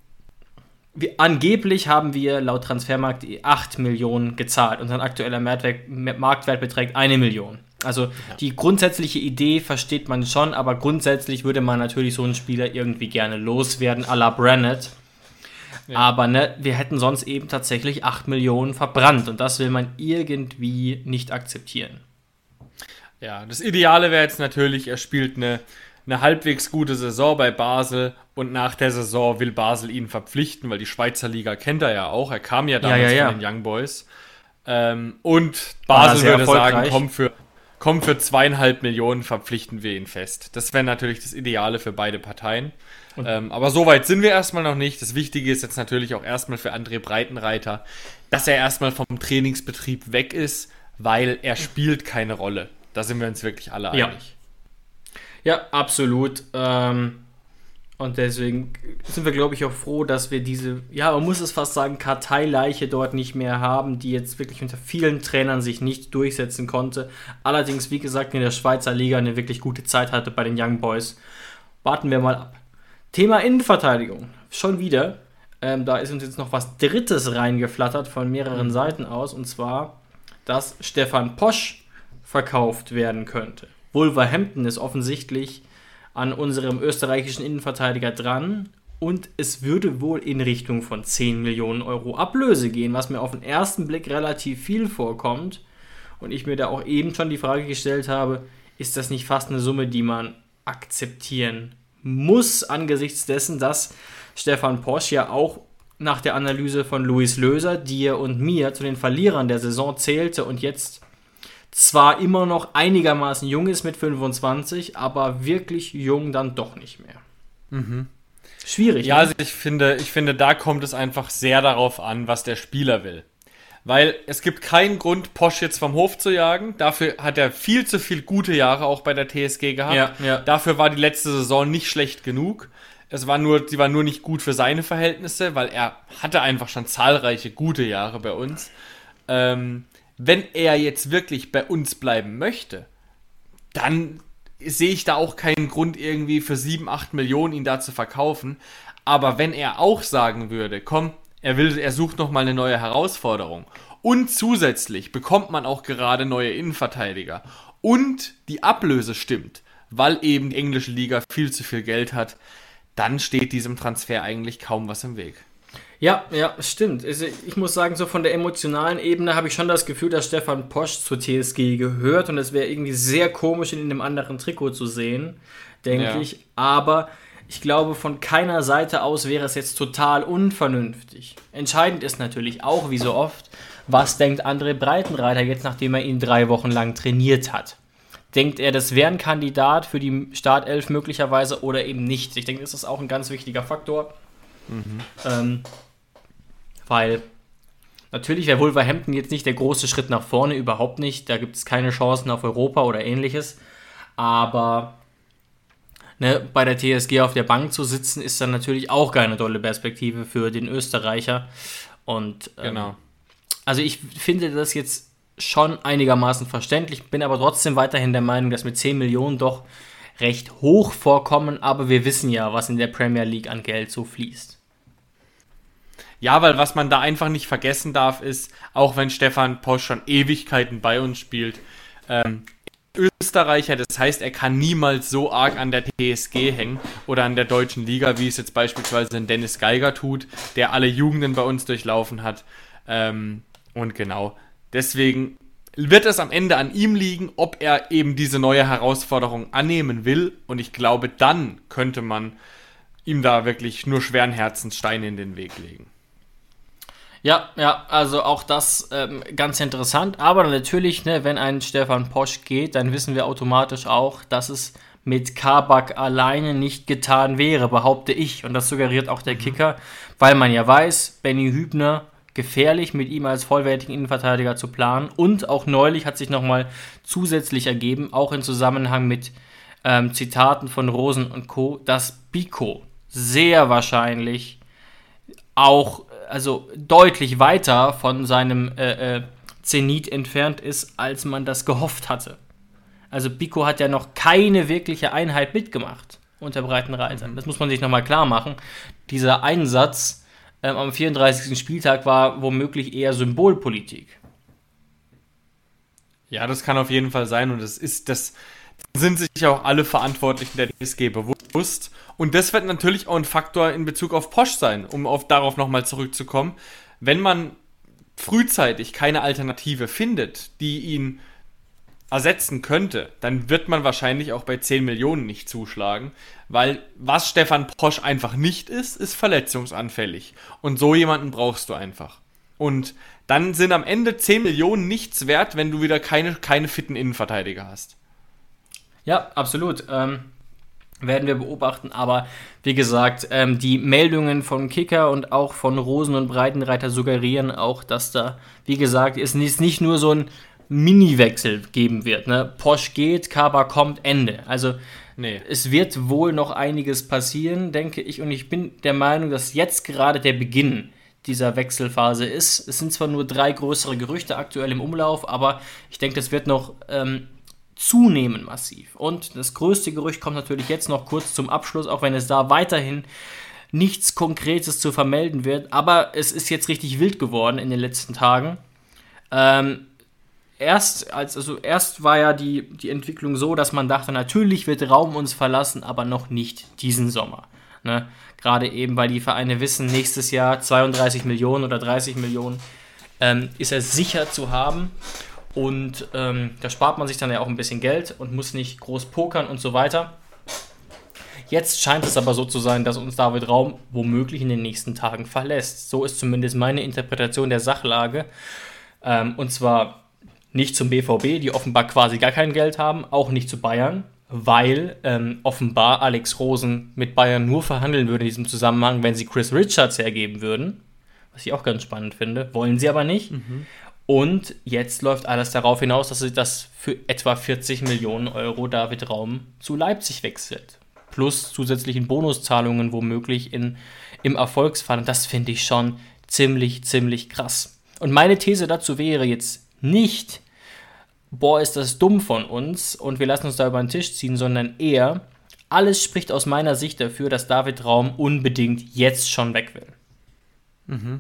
Wir, angeblich haben wir laut Transfermarkt acht Millionen gezahlt. Unser aktueller Marktwert, Marktwert beträgt eine Million. Also ja. Die grundsätzliche Idee versteht man schon, aber grundsätzlich würde man natürlich so einen Spieler irgendwie gerne loswerden, à la Brennett. Ja. Aber ne, wir hätten sonst eben tatsächlich acht Millionen verbrannt und das will man irgendwie nicht akzeptieren. Ja, das Ideale wäre jetzt natürlich, er spielt eine eine halbwegs gute Saison bei Basel und nach der Saison will Basel ihn verpflichten, weil die Schweizer Liga kennt er ja auch. Er kam ja damals ja, ja, ja. von den Young Boys. Ähm, und Basel würde sagen, komm für, komm für zweieinhalb Millionen verpflichten wir ihn fest. Das wäre natürlich das Ideale für beide Parteien. Ähm, aber so weit sind wir erstmal noch nicht. Das Wichtige ist jetzt natürlich auch erstmal für André Breitenreiter, dass er erstmal vom Trainingsbetrieb weg ist, weil er spielt keine Rolle. Da sind wir uns wirklich alle ja. einig. Ja, absolut. Ähm, und deswegen sind wir, glaube ich, auch froh, dass wir diese, ja, man muss es fast sagen, Karteileiche dort nicht mehr haben, die jetzt wirklich unter vielen Trainern sich nicht durchsetzen konnte. Allerdings, wie gesagt, in der Schweizer Liga eine wirklich gute Zeit hatte bei den Young Boys. Warten wir mal ab. Thema Innenverteidigung. Schon wieder. Ähm, da ist uns jetzt noch was Drittes reingeflattert von mehreren Seiten aus. Und zwar, dass Stefan Posch verkauft werden könnte. Wolverhampton ist offensichtlich an unserem österreichischen Innenverteidiger dran und es würde wohl in Richtung von zehn Millionen Euro Ablöse gehen, was mir auf den ersten Blick relativ viel vorkommt und ich mir da auch eben schon die Frage gestellt habe, ist das nicht fast eine Summe, die man akzeptieren muss, angesichts dessen, dass Stefan Posch ja auch nach der Analyse von Luis Löser, dir und mir, zu den Verlierern der Saison zählte und jetzt zwar immer noch einigermaßen jung ist mit fünfundzwanzig, aber wirklich jung dann doch nicht mehr. Mhm. Schwierig. Ja, ne? also ich finde, ich finde, da kommt es einfach sehr darauf an, was der Spieler will. Weil es gibt keinen Grund, Posch jetzt vom Hof zu jagen. Dafür hat er viel zu viel gute Jahre auch bei der T S G gehabt. Ja, ja. Dafür war die letzte Saison nicht schlecht genug. Es war nur, sie war nur nicht gut für seine Verhältnisse, weil er hatte einfach schon zahlreiche gute Jahre bei uns. Ähm... Wenn er jetzt wirklich bei uns bleiben möchte, dann sehe ich da auch keinen Grund, irgendwie für sieben, acht Millionen ihn da zu verkaufen. Aber wenn er auch sagen würde, komm, er will, er sucht nochmal eine neue Herausforderung und zusätzlich bekommt man auch gerade neue Innenverteidiger und die Ablöse stimmt, weil eben die englische Liga viel zu viel Geld hat, dann steht diesem Transfer eigentlich kaum was im Weg. Ja, ja, stimmt. Also ich muss sagen, so von der emotionalen Ebene habe ich schon das Gefühl, dass Stefan Posch zur T S G gehört und es wäre irgendwie sehr komisch, ihn in einem anderen Trikot zu sehen, denke Ja. ich. Aber ich glaube, von keiner Seite aus wäre es jetzt total unvernünftig. Entscheidend ist natürlich auch, wie so oft, was denkt André Breitenreiter jetzt, nachdem er ihn drei Wochen lang trainiert hat. Denkt er, das wäre ein Kandidat für die Startelf möglicherweise oder eben nicht? Ich denke, das ist auch ein ganz wichtiger Faktor. Mhm. Ähm, weil natürlich wäre Wolverhampton jetzt nicht der große Schritt nach vorne, überhaupt nicht. Da gibt es keine Chancen auf Europa oder ähnliches. Aber ne, bei der T S G auf der Bank zu sitzen, ist dann natürlich auch keine tolle Perspektive für den Österreicher. Und ähm, Genau. also ich finde das jetzt schon einigermaßen verständlich, bin aber trotzdem weiterhin der Meinung, dass mit zehn Millionen doch recht hoch vorkommen, aber wir wissen ja, was in der Premier League an Geld so fließt. Ja, weil was man da einfach nicht vergessen darf, ist, auch wenn Stefan Posch schon Ewigkeiten bei uns spielt, ähm, Österreicher, das heißt, er kann niemals so arg an der T S G hängen oder an der deutschen Liga, wie es jetzt beispielsweise ein Dennis Geiger tut, der alle Jugenden bei uns durchlaufen hat. Ähm, und genau, deswegen wird es am Ende an ihm liegen, ob er eben diese neue Herausforderung annehmen will. Und ich glaube, dann könnte man ihm da wirklich nur schweren Herzens Steine in den Weg legen. Ja, ja, also auch das ähm, ganz interessant, aber natürlich, ne, wenn ein Stefan Posch geht, dann wissen wir automatisch auch, dass es mit Kabak alleine nicht getan wäre, behaupte ich, und das suggeriert auch der Kicker, weil man ja weiß, Benny Hübner, gefährlich mit ihm als vollwertigen Innenverteidiger zu planen, und auch neulich hat sich nochmal zusätzlich ergeben, auch in Zusammenhang mit ähm, Zitaten von Rosen und Co., dass Biko sehr wahrscheinlich auch also deutlich weiter von seinem äh, äh, Zenit entfernt ist, als man das gehofft hatte. Also Biko hat ja noch keine wirkliche Einheit mitgemacht unter Breitenreiter. Das muss man sich nochmal klar machen. Dieser Einsatz ähm, am vierunddreißigsten Spieltag war womöglich eher Symbolpolitik. Ja, das kann auf jeden Fall sein, und das ist das sind sich auch alle Verantwortlichen der T S G bewusst. Und das wird natürlich auch ein Faktor in Bezug auf Posch sein, um auf, darauf nochmal zurückzukommen. Wenn man frühzeitig keine Alternative findet, die ihn ersetzen könnte, dann wird man wahrscheinlich auch bei zehn Millionen nicht zuschlagen, weil was Stefan Posch einfach nicht ist, ist verletzungsanfällig. Und so jemanden brauchst du einfach. Und dann sind am Ende zehn Millionen nichts wert, wenn du wieder keine, keine fitten Innenverteidiger hast. Ja, absolut. Ähm, werden wir beobachten. Aber wie gesagt, ähm, die Meldungen von Kicker und auch von Rosen und Breitenreiter suggerieren auch, dass da, wie gesagt, es nicht nur so ein Mini-Wechsel geben wird. Ne? Posch geht, Kaba kommt, Ende. Also nee. Es wird wohl noch einiges passieren, denke ich. Und ich bin der Meinung, dass jetzt gerade der Beginn dieser Wechselphase ist. Es sind zwar nur drei größere Gerüchte aktuell im Umlauf, aber ich denke, das wird noch ähm, zunehmen massiv. Und das größte Gerücht kommt natürlich jetzt noch kurz zum Abschluss, auch wenn es da weiterhin nichts Konkretes zu vermelden wird. Aber es ist jetzt richtig wild geworden in den letzten Tagen. Ähm, erst, als, also erst war ja die, die Entwicklung so, dass man dachte, natürlich wird Raum uns verlassen, aber noch nicht diesen Sommer. Ne? Gerade eben, weil die Vereine wissen, nächstes Jahr zweiunddreißig Millionen oder dreißig Millionen ähm, ist er sicher zu haben. Und ähm, da spart man sich dann ja auch ein bisschen Geld und muss nicht groß pokern und so weiter. Jetzt scheint es aber so zu sein, dass uns David Raum womöglich in den nächsten Tagen verlässt. So ist zumindest meine Interpretation der Sachlage. Ähm, und zwar nicht zum B V B, die offenbar quasi gar kein Geld haben, auch nicht zu Bayern, weil ähm, offenbar Alex Rosen mit Bayern nur verhandeln würde in diesem Zusammenhang, wenn sie Chris Richards hergeben würden. Was ich auch ganz spannend finde. Wollen sie aber nicht. Mhm. Und jetzt läuft alles darauf hinaus, dass sie das für etwa vierzig Millionen Euro David Raum zu Leipzig wechselt. Plus zusätzlichen Bonuszahlungen womöglich in, im Erfolgsfall. Und das finde ich schon ziemlich, ziemlich krass. Und meine These dazu wäre jetzt nicht, boah, ist das dumm von uns und wir lassen uns da über den Tisch ziehen, sondern eher, alles spricht aus meiner Sicht dafür, dass David Raum unbedingt jetzt schon weg will. Mhm.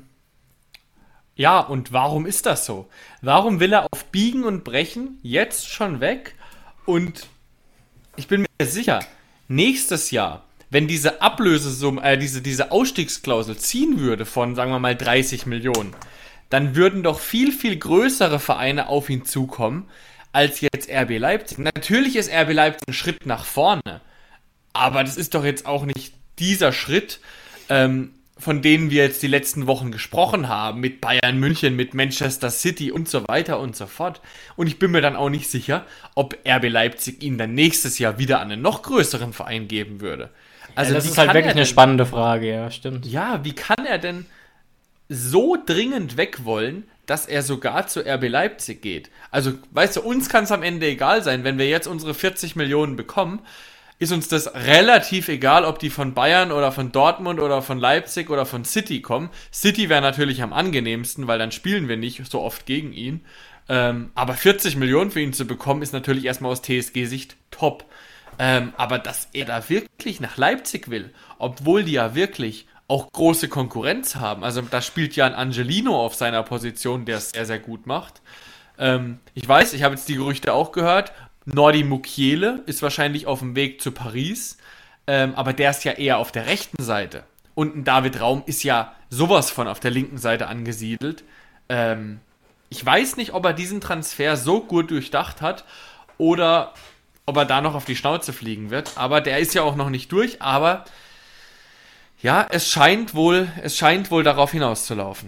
Ja, und warum ist das so? Warum will er auf Biegen und Brechen jetzt schon weg? Und ich bin mir sicher, nächstes Jahr, wenn diese Ablösesumme, äh, diese, diese Ausstiegsklausel ziehen würde von, sagen wir mal, dreißig Millionen, dann würden doch viel, viel größere Vereine auf ihn zukommen, als jetzt R B Leipzig. Natürlich ist R B Leipzig ein Schritt nach vorne, aber das ist doch jetzt auch nicht dieser Schritt, ähm, von denen wir jetzt die letzten Wochen gesprochen haben, mit Bayern München, mit Manchester City und so weiter und so fort. Und ich bin mir dann auch nicht sicher, ob R B Leipzig ihn dann nächstes Jahr wieder an einen noch größeren Verein geben würde. Also ja, das wie ist halt kann wirklich er eine denn, spannende Frage, ja, stimmt. Ja, wie kann er denn so dringend weg wollen, dass er sogar zu R B Leipzig geht? Also, weißt du, uns kann es am Ende egal sein, wenn wir jetzt unsere vierzig Millionen bekommen, ist uns das relativ egal, ob die von Bayern oder von Dortmund oder von Leipzig oder von City kommen. City wäre natürlich am angenehmem, weil dann spielen wir nicht so oft gegen ihn. Ähm, aber vierzig Millionen für ihn zu bekommen, ist natürlich erstmal aus T S G-Sicht top. Ähm, aber dass er da wirklich nach Leipzig will, obwohl die ja wirklich auch große Konkurrenz haben. Also da spielt ja ein Angelino auf seiner Position, der es sehr, sehr gut macht. Ähm, ich weiß, ich habe jetzt die Gerüchte auch gehört, Nordi Mukiele ist wahrscheinlich auf dem Weg zu Paris, ähm, aber der ist ja eher auf der rechten Seite. Und ein David Raum ist ja sowas von auf der linken Seite angesiedelt. Ähm, ich weiß nicht, ob er diesen Transfer so gut durchdacht hat oder ob er da noch auf die Schnauze fliegen wird. Aber der ist ja auch noch nicht durch. Aber ja, es scheint wohl, es scheint wohl darauf hinauszulaufen.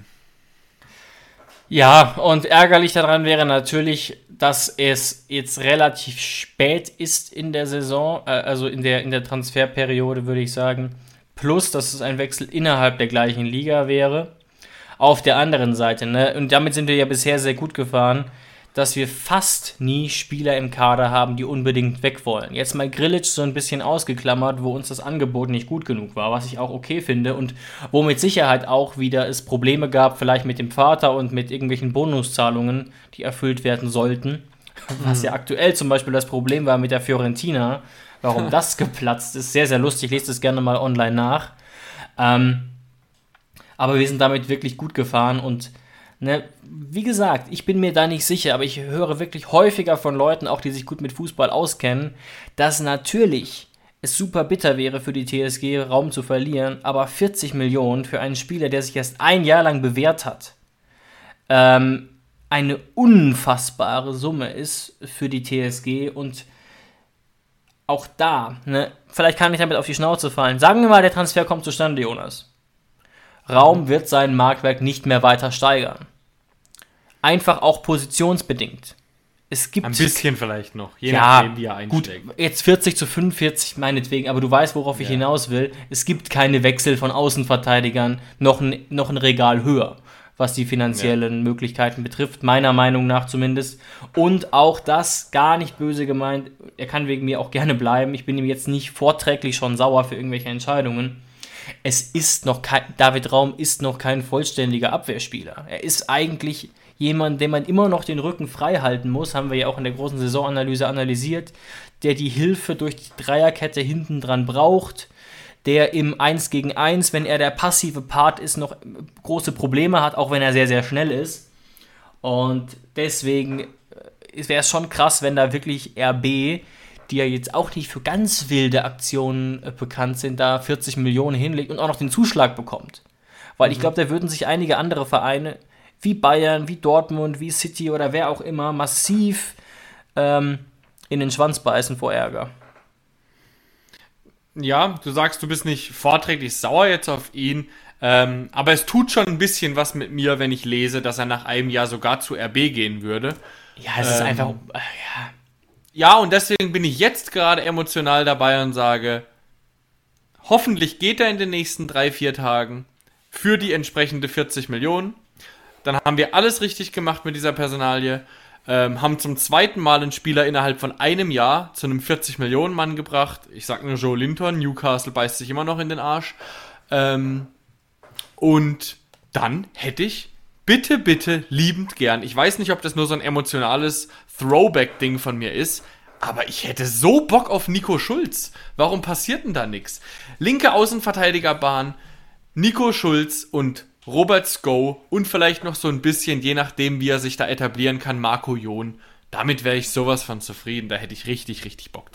Ja, und ärgerlich daran wäre natürlich, dass es jetzt relativ spät ist in der Saison, äh, also in der, in der Transferperiode, würde ich sagen. Plus, dass es ein Wechsel innerhalb der gleichen Liga wäre. Auf der anderen Seite, ne, und damit sind wir ja bisher sehr gut gefahren, dass wir fast nie Spieler im Kader haben, die unbedingt weg wollen. Jetzt mal Grilic so ein bisschen ausgeklammert, wo uns das Angebot nicht gut genug war, was ich auch okay finde und wo mit Sicherheit auch wieder es Probleme gab, vielleicht mit dem Vater und mit irgendwelchen Bonuszahlungen, die erfüllt werden sollten. Was ja aktuell zum Beispiel das Problem war mit der Fiorentina, warum das geplatzt ist. Sehr, sehr lustig, lest es gerne mal online nach. Ähm, aber wir sind damit wirklich gut gefahren und ne, wie gesagt, ich bin mir da nicht sicher, aber ich höre wirklich häufiger von Leuten, auch die sich gut mit Fußball auskennen, dass natürlich es super bitter wäre für die T S G, Raum zu verlieren, aber vierzig Millionen für einen Spieler, der sich erst ein Jahr lang bewährt hat, ähm, eine unfassbare Summe ist für die T S G und auch da, ne, vielleicht kann ich damit auf die Schnauze fallen. Sagen wir mal, der Transfer kommt zustande, Jonas. Raum wird sein Marktwert nicht mehr weiter steigern. Einfach auch positionsbedingt. Es gibt ein bisschen vielleicht noch, je ja, nachdem, wie er einschlägt. Gut, jetzt vierzig zu fünfundvierzig meinetwegen, aber du weißt, worauf ich ja. hinaus will. Es gibt keine Wechsel von Außenverteidigern, noch ein, noch ein Regal höher, was die finanziellen ja. Möglichkeiten betrifft, meiner Meinung nach zumindest. Und auch das, gar nicht böse gemeint, er kann wegen mir auch gerne bleiben. Ich bin ihm jetzt nicht vorträglich schon sauer für irgendwelche Entscheidungen. Es ist noch kein, David Raum ist noch kein vollständiger Abwehrspieler. Er ist eigentlich jemand, dem man immer noch den Rücken frei halten muss, haben wir ja auch in der großen Saisonanalyse analysiert, der die Hilfe durch die Dreierkette hinten dran braucht, der im eins gegen eins, wenn er der passive Part ist, noch große Probleme hat, auch wenn er sehr, sehr schnell ist. Und deswegen wäre es schon krass, wenn da wirklich R B, die ja jetzt auch nicht für ganz wilde Aktionen äh, bekannt sind, da vierzig Millionen hinlegt und auch noch den Zuschlag bekommt. Weil mhm. ich glaube, da würden sich einige andere Vereine, wie Bayern, wie Dortmund, wie City oder wer auch immer, massiv ähm, in den Schwanz beißen vor Ärger. Ja, du sagst, du bist nicht vorträglich sauer jetzt auf ihn, ähm, aber es tut schon ein bisschen was mit mir, wenn ich lese, dass er nach einem Jahr sogar zu R B gehen würde. Ja, es ähm, ist einfach... Äh, ja. Ja, und deswegen bin ich jetzt gerade emotional dabei und sage, hoffentlich geht er in den nächsten drei, vier Tagen für die entsprechende vierzig Millionen. Dann haben wir alles richtig gemacht mit dieser Personalie, ähm, haben zum zweiten Mal einen Spieler innerhalb von einem Jahr zu einem vierzig Millionen Mann gebracht. Ich sag nur Joe Linton, Newcastle beißt sich immer noch in den Arsch. Ähm, und dann hätte ich bitte, bitte liebend gern, ich weiß nicht, ob das nur so ein emotionales Throwback-Ding von mir ist, aber ich hätte so Bock auf Nico Schulz. Warum passiert denn da nichts? Linke Außenverteidigerbahn, Nico Schulz und Robert Sko und vielleicht noch so ein bisschen, je nachdem, wie er sich da etablieren kann, Marco Jon. Damit wäre ich sowas von zufrieden. Da hätte ich richtig, richtig Bock drauf.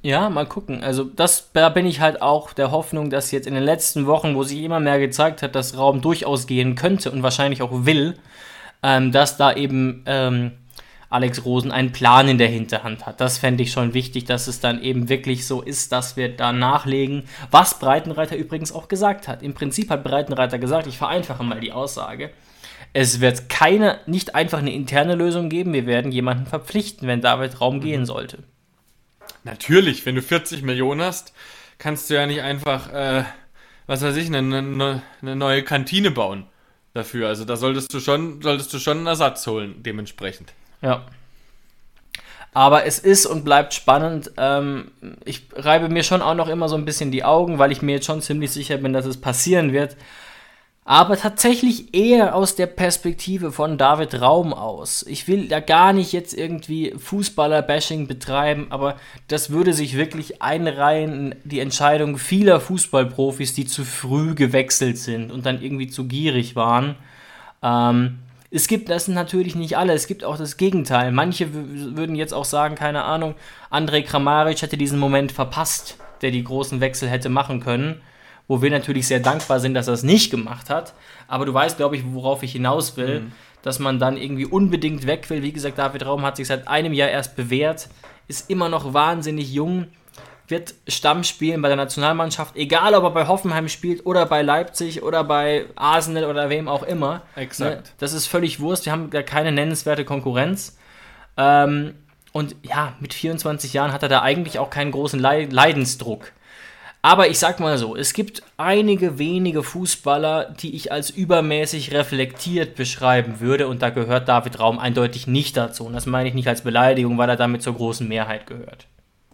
Ja, mal gucken. Also das, da bin ich halt auch der Hoffnung, dass jetzt in den letzten Wochen, wo sich immer mehr gezeigt hat, dass Raum durchaus gehen könnte und wahrscheinlich auch will, ähm, dass da eben ähm, Alex Rosen einen Plan in der Hinterhand hat. Das fände ich schon wichtig, dass es dann eben wirklich so ist, dass wir da nachlegen, was Breitenreiter übrigens auch gesagt hat. Im Prinzip hat Breitenreiter gesagt, ich vereinfache mal die Aussage, es wird keine, nicht einfach eine interne Lösung geben, wir werden jemanden verpflichten, wenn David Raum mhm. gehen sollte. Natürlich, wenn du vierzig Millionen hast, kannst du ja nicht einfach, äh, was weiß ich, eine, eine, eine neue Kantine bauen dafür. Also da solltest du schon, solltest du schon einen Ersatz holen, dementsprechend. Ja. Aber es ist und bleibt spannend. Ähm, ich reibe mir schon auch noch immer so ein bisschen die Augen, weil ich mir jetzt schon ziemlich sicher bin, dass es passieren wird. Aber tatsächlich eher aus der Perspektive von David Raum aus. Ich will da gar nicht jetzt irgendwie Fußballer-Bashing betreiben, aber das würde sich wirklich einreihen in die Entscheidung vieler Fußballprofis, die zu früh gewechselt sind und dann irgendwie zu gierig waren. Ähm, es gibt, das sind natürlich nicht alle, es gibt auch das Gegenteil. Manche w- würden jetzt auch sagen, keine Ahnung, Andrej Kramaric hätte diesen Moment verpasst, der die großen Wechsel hätte machen können. Wo wir natürlich sehr dankbar sind, dass er es nicht gemacht hat. Aber du weißt, glaube ich, worauf ich hinaus will, mhm. dass man dann irgendwie unbedingt weg will. Wie gesagt, David Raum hat sich seit einem Jahr erst bewährt, ist immer noch wahnsinnig jung, wird Stamm spielen bei der Nationalmannschaft, egal ob er bei Hoffenheim spielt oder bei Leipzig oder bei Arsenal oder wem auch immer. Exakt. Das ist völlig Wurst, wir haben da keine nennenswerte Konkurrenz. Ähm, und ja, mit vierundzwanzig Jahren hat er da eigentlich auch keinen großen Leidensdruck. Aber ich sag mal so, es gibt einige wenige Fußballer, die ich als übermäßig reflektiert beschreiben würde und da gehört David Raum eindeutig nicht dazu. Und das meine ich nicht als Beleidigung, weil er damit zur großen Mehrheit gehört.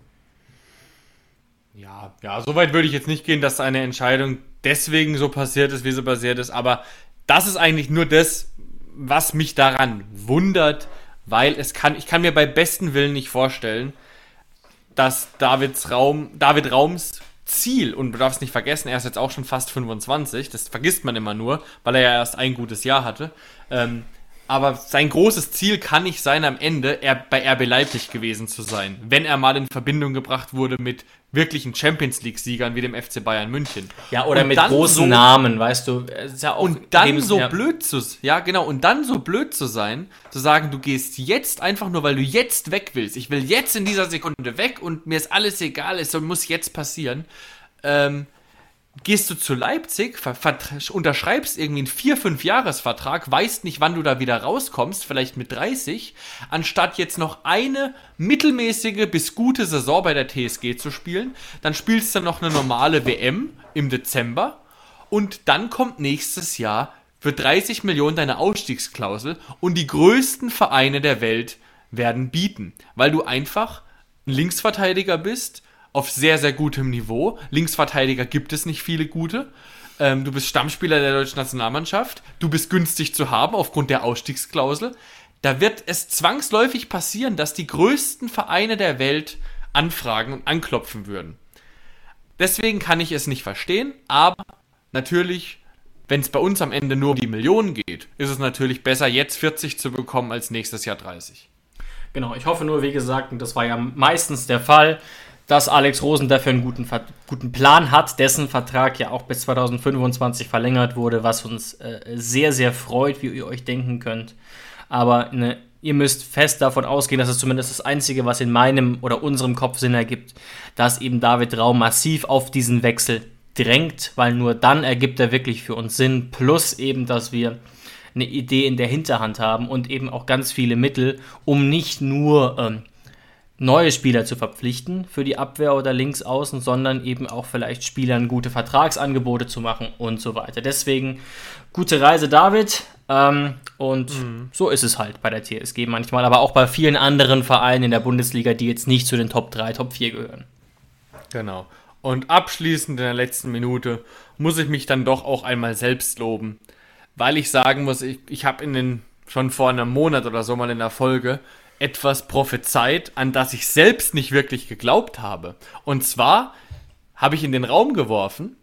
Ja, ja, so weit würde ich jetzt nicht gehen, dass eine Entscheidung deswegen so passiert ist, wie sie passiert ist, aber das ist eigentlich nur das, was mich daran wundert, weil es kann, ich kann mir bei besten Willen nicht vorstellen, dass Davids Raum, David Raums Ziel, und du darfst nicht vergessen, er ist jetzt auch schon fast fünfundzwanzig, das vergisst man immer nur, weil er ja erst ein gutes Jahr hatte, ähm, aber sein großes Ziel kann nicht sein, am Ende er, bei R B Leipzig gewesen zu sein, wenn er mal in Verbindung gebracht wurde mit wirklichen Champions-League-Siegern wie dem F C Bayern München. Ja, oder und mit großen so, Namen, weißt du. Ist ja auch und dann dem, so ja. blöd zu, ja genau, und dann so blöd zu sein, zu sagen, du gehst jetzt einfach nur, weil du jetzt weg willst. Ich will jetzt in dieser Sekunde weg und mir ist alles egal, es muss jetzt passieren. Ähm, gehst du zu Leipzig, ver- ver- unterschreibst irgendwie einen vier fünf Jahresvertrag, weißt nicht, wann du da wieder rauskommst, vielleicht mit dreißig, anstatt jetzt noch eine mittelmäßige bis gute Saison bei der T S G zu spielen, dann spielst du noch eine normale W M im Dezember und dann kommt nächstes Jahr für dreißig Millionen deine Ausstiegsklausel und die größten Vereine der Welt werden bieten, weil du einfach ein Linksverteidiger bist, auf sehr, sehr gutem Niveau. Linksverteidiger gibt es nicht viele gute. Ähm, du bist Stammspieler der deutschen Nationalmannschaft. Du bist günstig zu haben aufgrund der Ausstiegsklausel. Da wird es zwangsläufig passieren, dass die größten Vereine der Welt anfragen und anklopfen würden. Deswegen kann ich es nicht verstehen, aber natürlich, wenn es bei uns am Ende nur um die Millionen geht, ist es natürlich besser, jetzt vierzig zu bekommen, als nächstes Jahr dreißig. Genau, ich hoffe nur, wie gesagt, und das war ja meistens der Fall, dass Alex Rosen dafür einen guten, guten Plan hat, dessen Vertrag ja auch bis zweitausendfünfundzwanzig verlängert wurde, was uns äh, sehr, sehr freut, wie ihr euch denken könnt. Aber ne, ihr müsst fest davon ausgehen, das ist zumindest das Einzige, was in meinem oder unserem Kopf Sinn ergibt, dass eben David Raum massiv auf diesen Wechsel drängt, weil nur dann ergibt er wirklich für uns Sinn, plus eben, dass wir eine Idee in der Hinterhand haben und eben auch ganz viele Mittel, um nicht nur ähm, neue Spieler zu verpflichten für die Abwehr oder links außen, sondern eben auch vielleicht Spielern gute Vertragsangebote zu machen und so weiter. Deswegen gute Reise, David. Ähm, und mhm. so ist es halt bei der T S G manchmal, aber auch bei vielen anderen Vereinen in der Bundesliga, die jetzt nicht zu den Top drei, Top vier gehören. Genau. Und abschließend in der letzten Minute muss ich mich dann doch auch einmal selbst loben, weil ich sagen muss, ich, ich habe in den schon vor einem Monat oder so mal in der Folge etwas prophezeit, an das ich selbst nicht wirklich geglaubt habe. Und zwar habe ich in den Raum geworfen,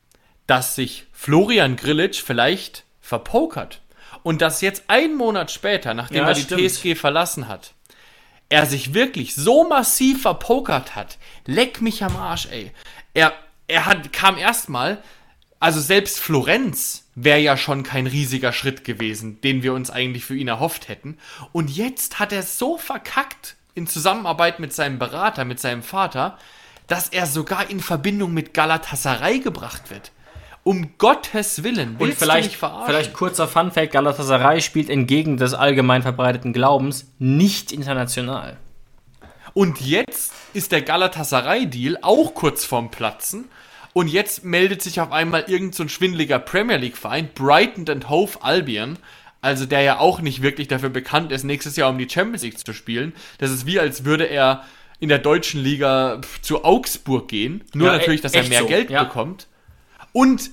dass sich Florian Grillitsch vielleicht verpokert. Und dass jetzt einen Monat später, nachdem ja, er die stimmt. T S G verlassen hat, er sich wirklich so massiv verpokert hat, leck mich am Arsch, ey. Er, er hat, kam erstmal, also selbst Florenz wäre ja schon kein riesiger Schritt gewesen, den wir uns eigentlich für ihn erhofft hätten. Und jetzt hat er so verkackt in Zusammenarbeit mit seinem Berater, mit seinem Vater, dass er sogar in Verbindung mit Galatasaray gebracht wird. Um Gottes Willen, willst und vielleicht, du mich verarschen? Vielleicht kurzer Funfact, Galatasaray spielt entgegen des allgemein verbreiteten Glaubens nicht international. Und jetzt ist der Galatasaray-Deal auch kurz vorm Platzen. Und jetzt meldet sich auf einmal irgend so ein schwindeliger Premier League-Verein, Brighton and Hove Albion, also der ja auch nicht wirklich dafür bekannt ist, nächstes Jahr um die Champions League zu spielen. Das ist wie, als würde er in der deutschen Liga zu Augsburg gehen. Nur ja, natürlich, dass er mehr so. Geld ja. bekommt. Und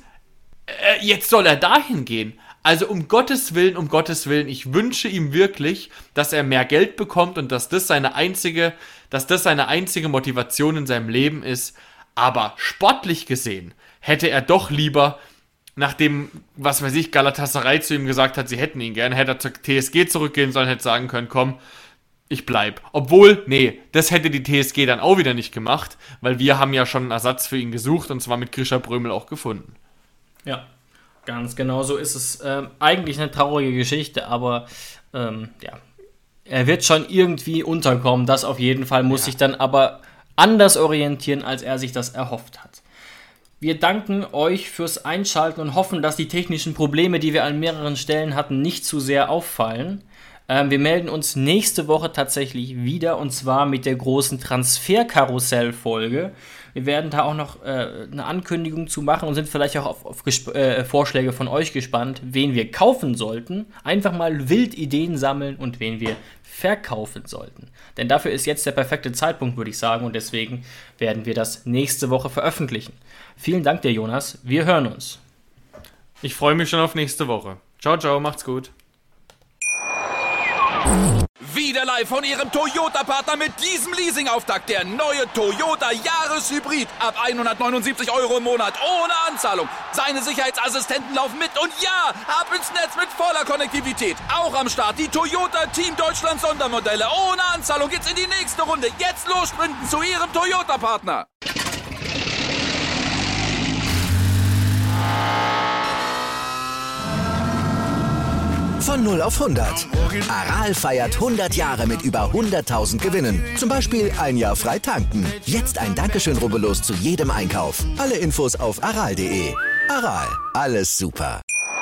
äh, jetzt soll er dahin gehen. Also um Gottes Willen, um Gottes Willen, ich wünsche ihm wirklich, dass er mehr Geld bekommt und dass das seine einzige, dass das seine einzige Motivation in seinem Leben ist. Aber sportlich gesehen hätte er doch lieber, nachdem, was weiß ich, Galatasaray zu ihm gesagt hat, sie hätten ihn gern, hätte er zur T S G zurückgehen sollen, hätte sagen können, komm, ich bleib. Obwohl, nee, das hätte die T S G dann auch wieder nicht gemacht, weil wir haben ja schon einen Ersatz für ihn gesucht und zwar mit Grisha Brömel auch gefunden. Ja, ganz genau so ist es. Ähm, eigentlich eine traurige Geschichte, aber ähm, ja, er wird schon irgendwie unterkommen, das auf jeden Fall, muss ja. sich dann aber anders orientieren, als er sich das erhofft hat. Wir danken euch fürs Einschalten und hoffen, dass die technischen Probleme, die wir an mehreren Stellen hatten, nicht zu sehr auffallen. Ähm, wir melden uns nächste Woche tatsächlich wieder, und zwar mit der großen Transferkarussell-Folge. Wir werden da auch noch äh, eine Ankündigung zu machen und sind vielleicht auch auf, auf Gesp- äh, Vorschläge von euch gespannt, wen wir kaufen sollten. Einfach mal wild Ideen sammeln und wen wir verkaufen sollten. Denn dafür ist jetzt der perfekte Zeitpunkt, würde ich sagen, und deswegen werden wir das nächste Woche veröffentlichen. Vielen Dank dir, Jonas. Wir hören uns. Ich freue mich schon auf nächste Woche. Ciao, ciao, macht's gut. Wieder live von Ihrem Toyota-Partner mit diesem Leasing-Auftakt. Der neue Toyota Jahreshybrid. Ab hundertneunundsiebzig Euro im Monat. Ohne Anzahlung. Seine Sicherheitsassistenten laufen mit. Und ja, ab ins Netz mit voller Konnektivität. Auch am Start die Toyota Team Deutschland Sondermodelle. Ohne Anzahlung geht's in die nächste Runde. Jetzt los sprinten zu Ihrem Toyota-Partner. Von null auf hundert. Aral feiert hundert Jahre mit über hunderttausend Gewinnen. Zum Beispiel ein Jahr frei tanken. Jetzt ein Dankeschön, rubbellos zu jedem Einkauf. Alle Infos auf aral punkt de. Aral, alles super.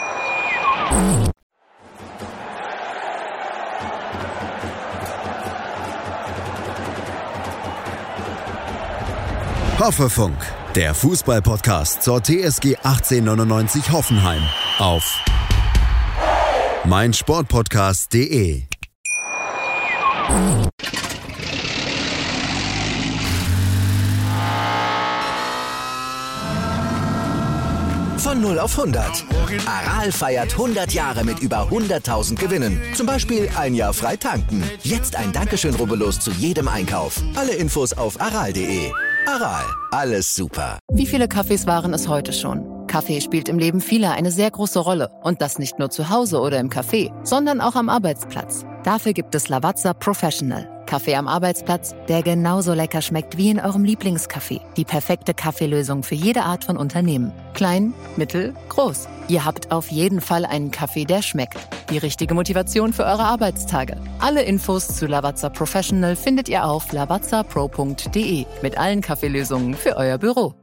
Hoffefunk, der Fußball-Podcast zur T S G achtzehnhundertneunundneunzig Hoffenheim auf meinsportpodcast punkt de. Von null auf hundert. Aral feiert hundert Jahre mit über hunderttausend Gewinnen. Zum Beispiel ein Jahr frei tanken. Jetzt ein Dankeschön, rubbellos zu jedem Einkauf. Alle Infos auf aral punkt de. Aral, alles super. Wie viele Kaffees waren es heute schon? Kaffee spielt im Leben vieler eine sehr große Rolle. Und das nicht nur zu Hause oder im Café, sondern auch am Arbeitsplatz. Dafür gibt es Lavazza Professional. Kaffee am Arbeitsplatz, der genauso lecker schmeckt wie in eurem Lieblingscafé. Die perfekte Kaffeelösung für jede Art von Unternehmen. Klein, mittel, groß. Ihr habt auf jeden Fall einen Kaffee, der schmeckt. Die richtige Motivation für eure Arbeitstage. Alle Infos zu Lavazza Professional findet ihr auf lavazza pro punkt de mit allen Kaffeelösungen für euer Büro.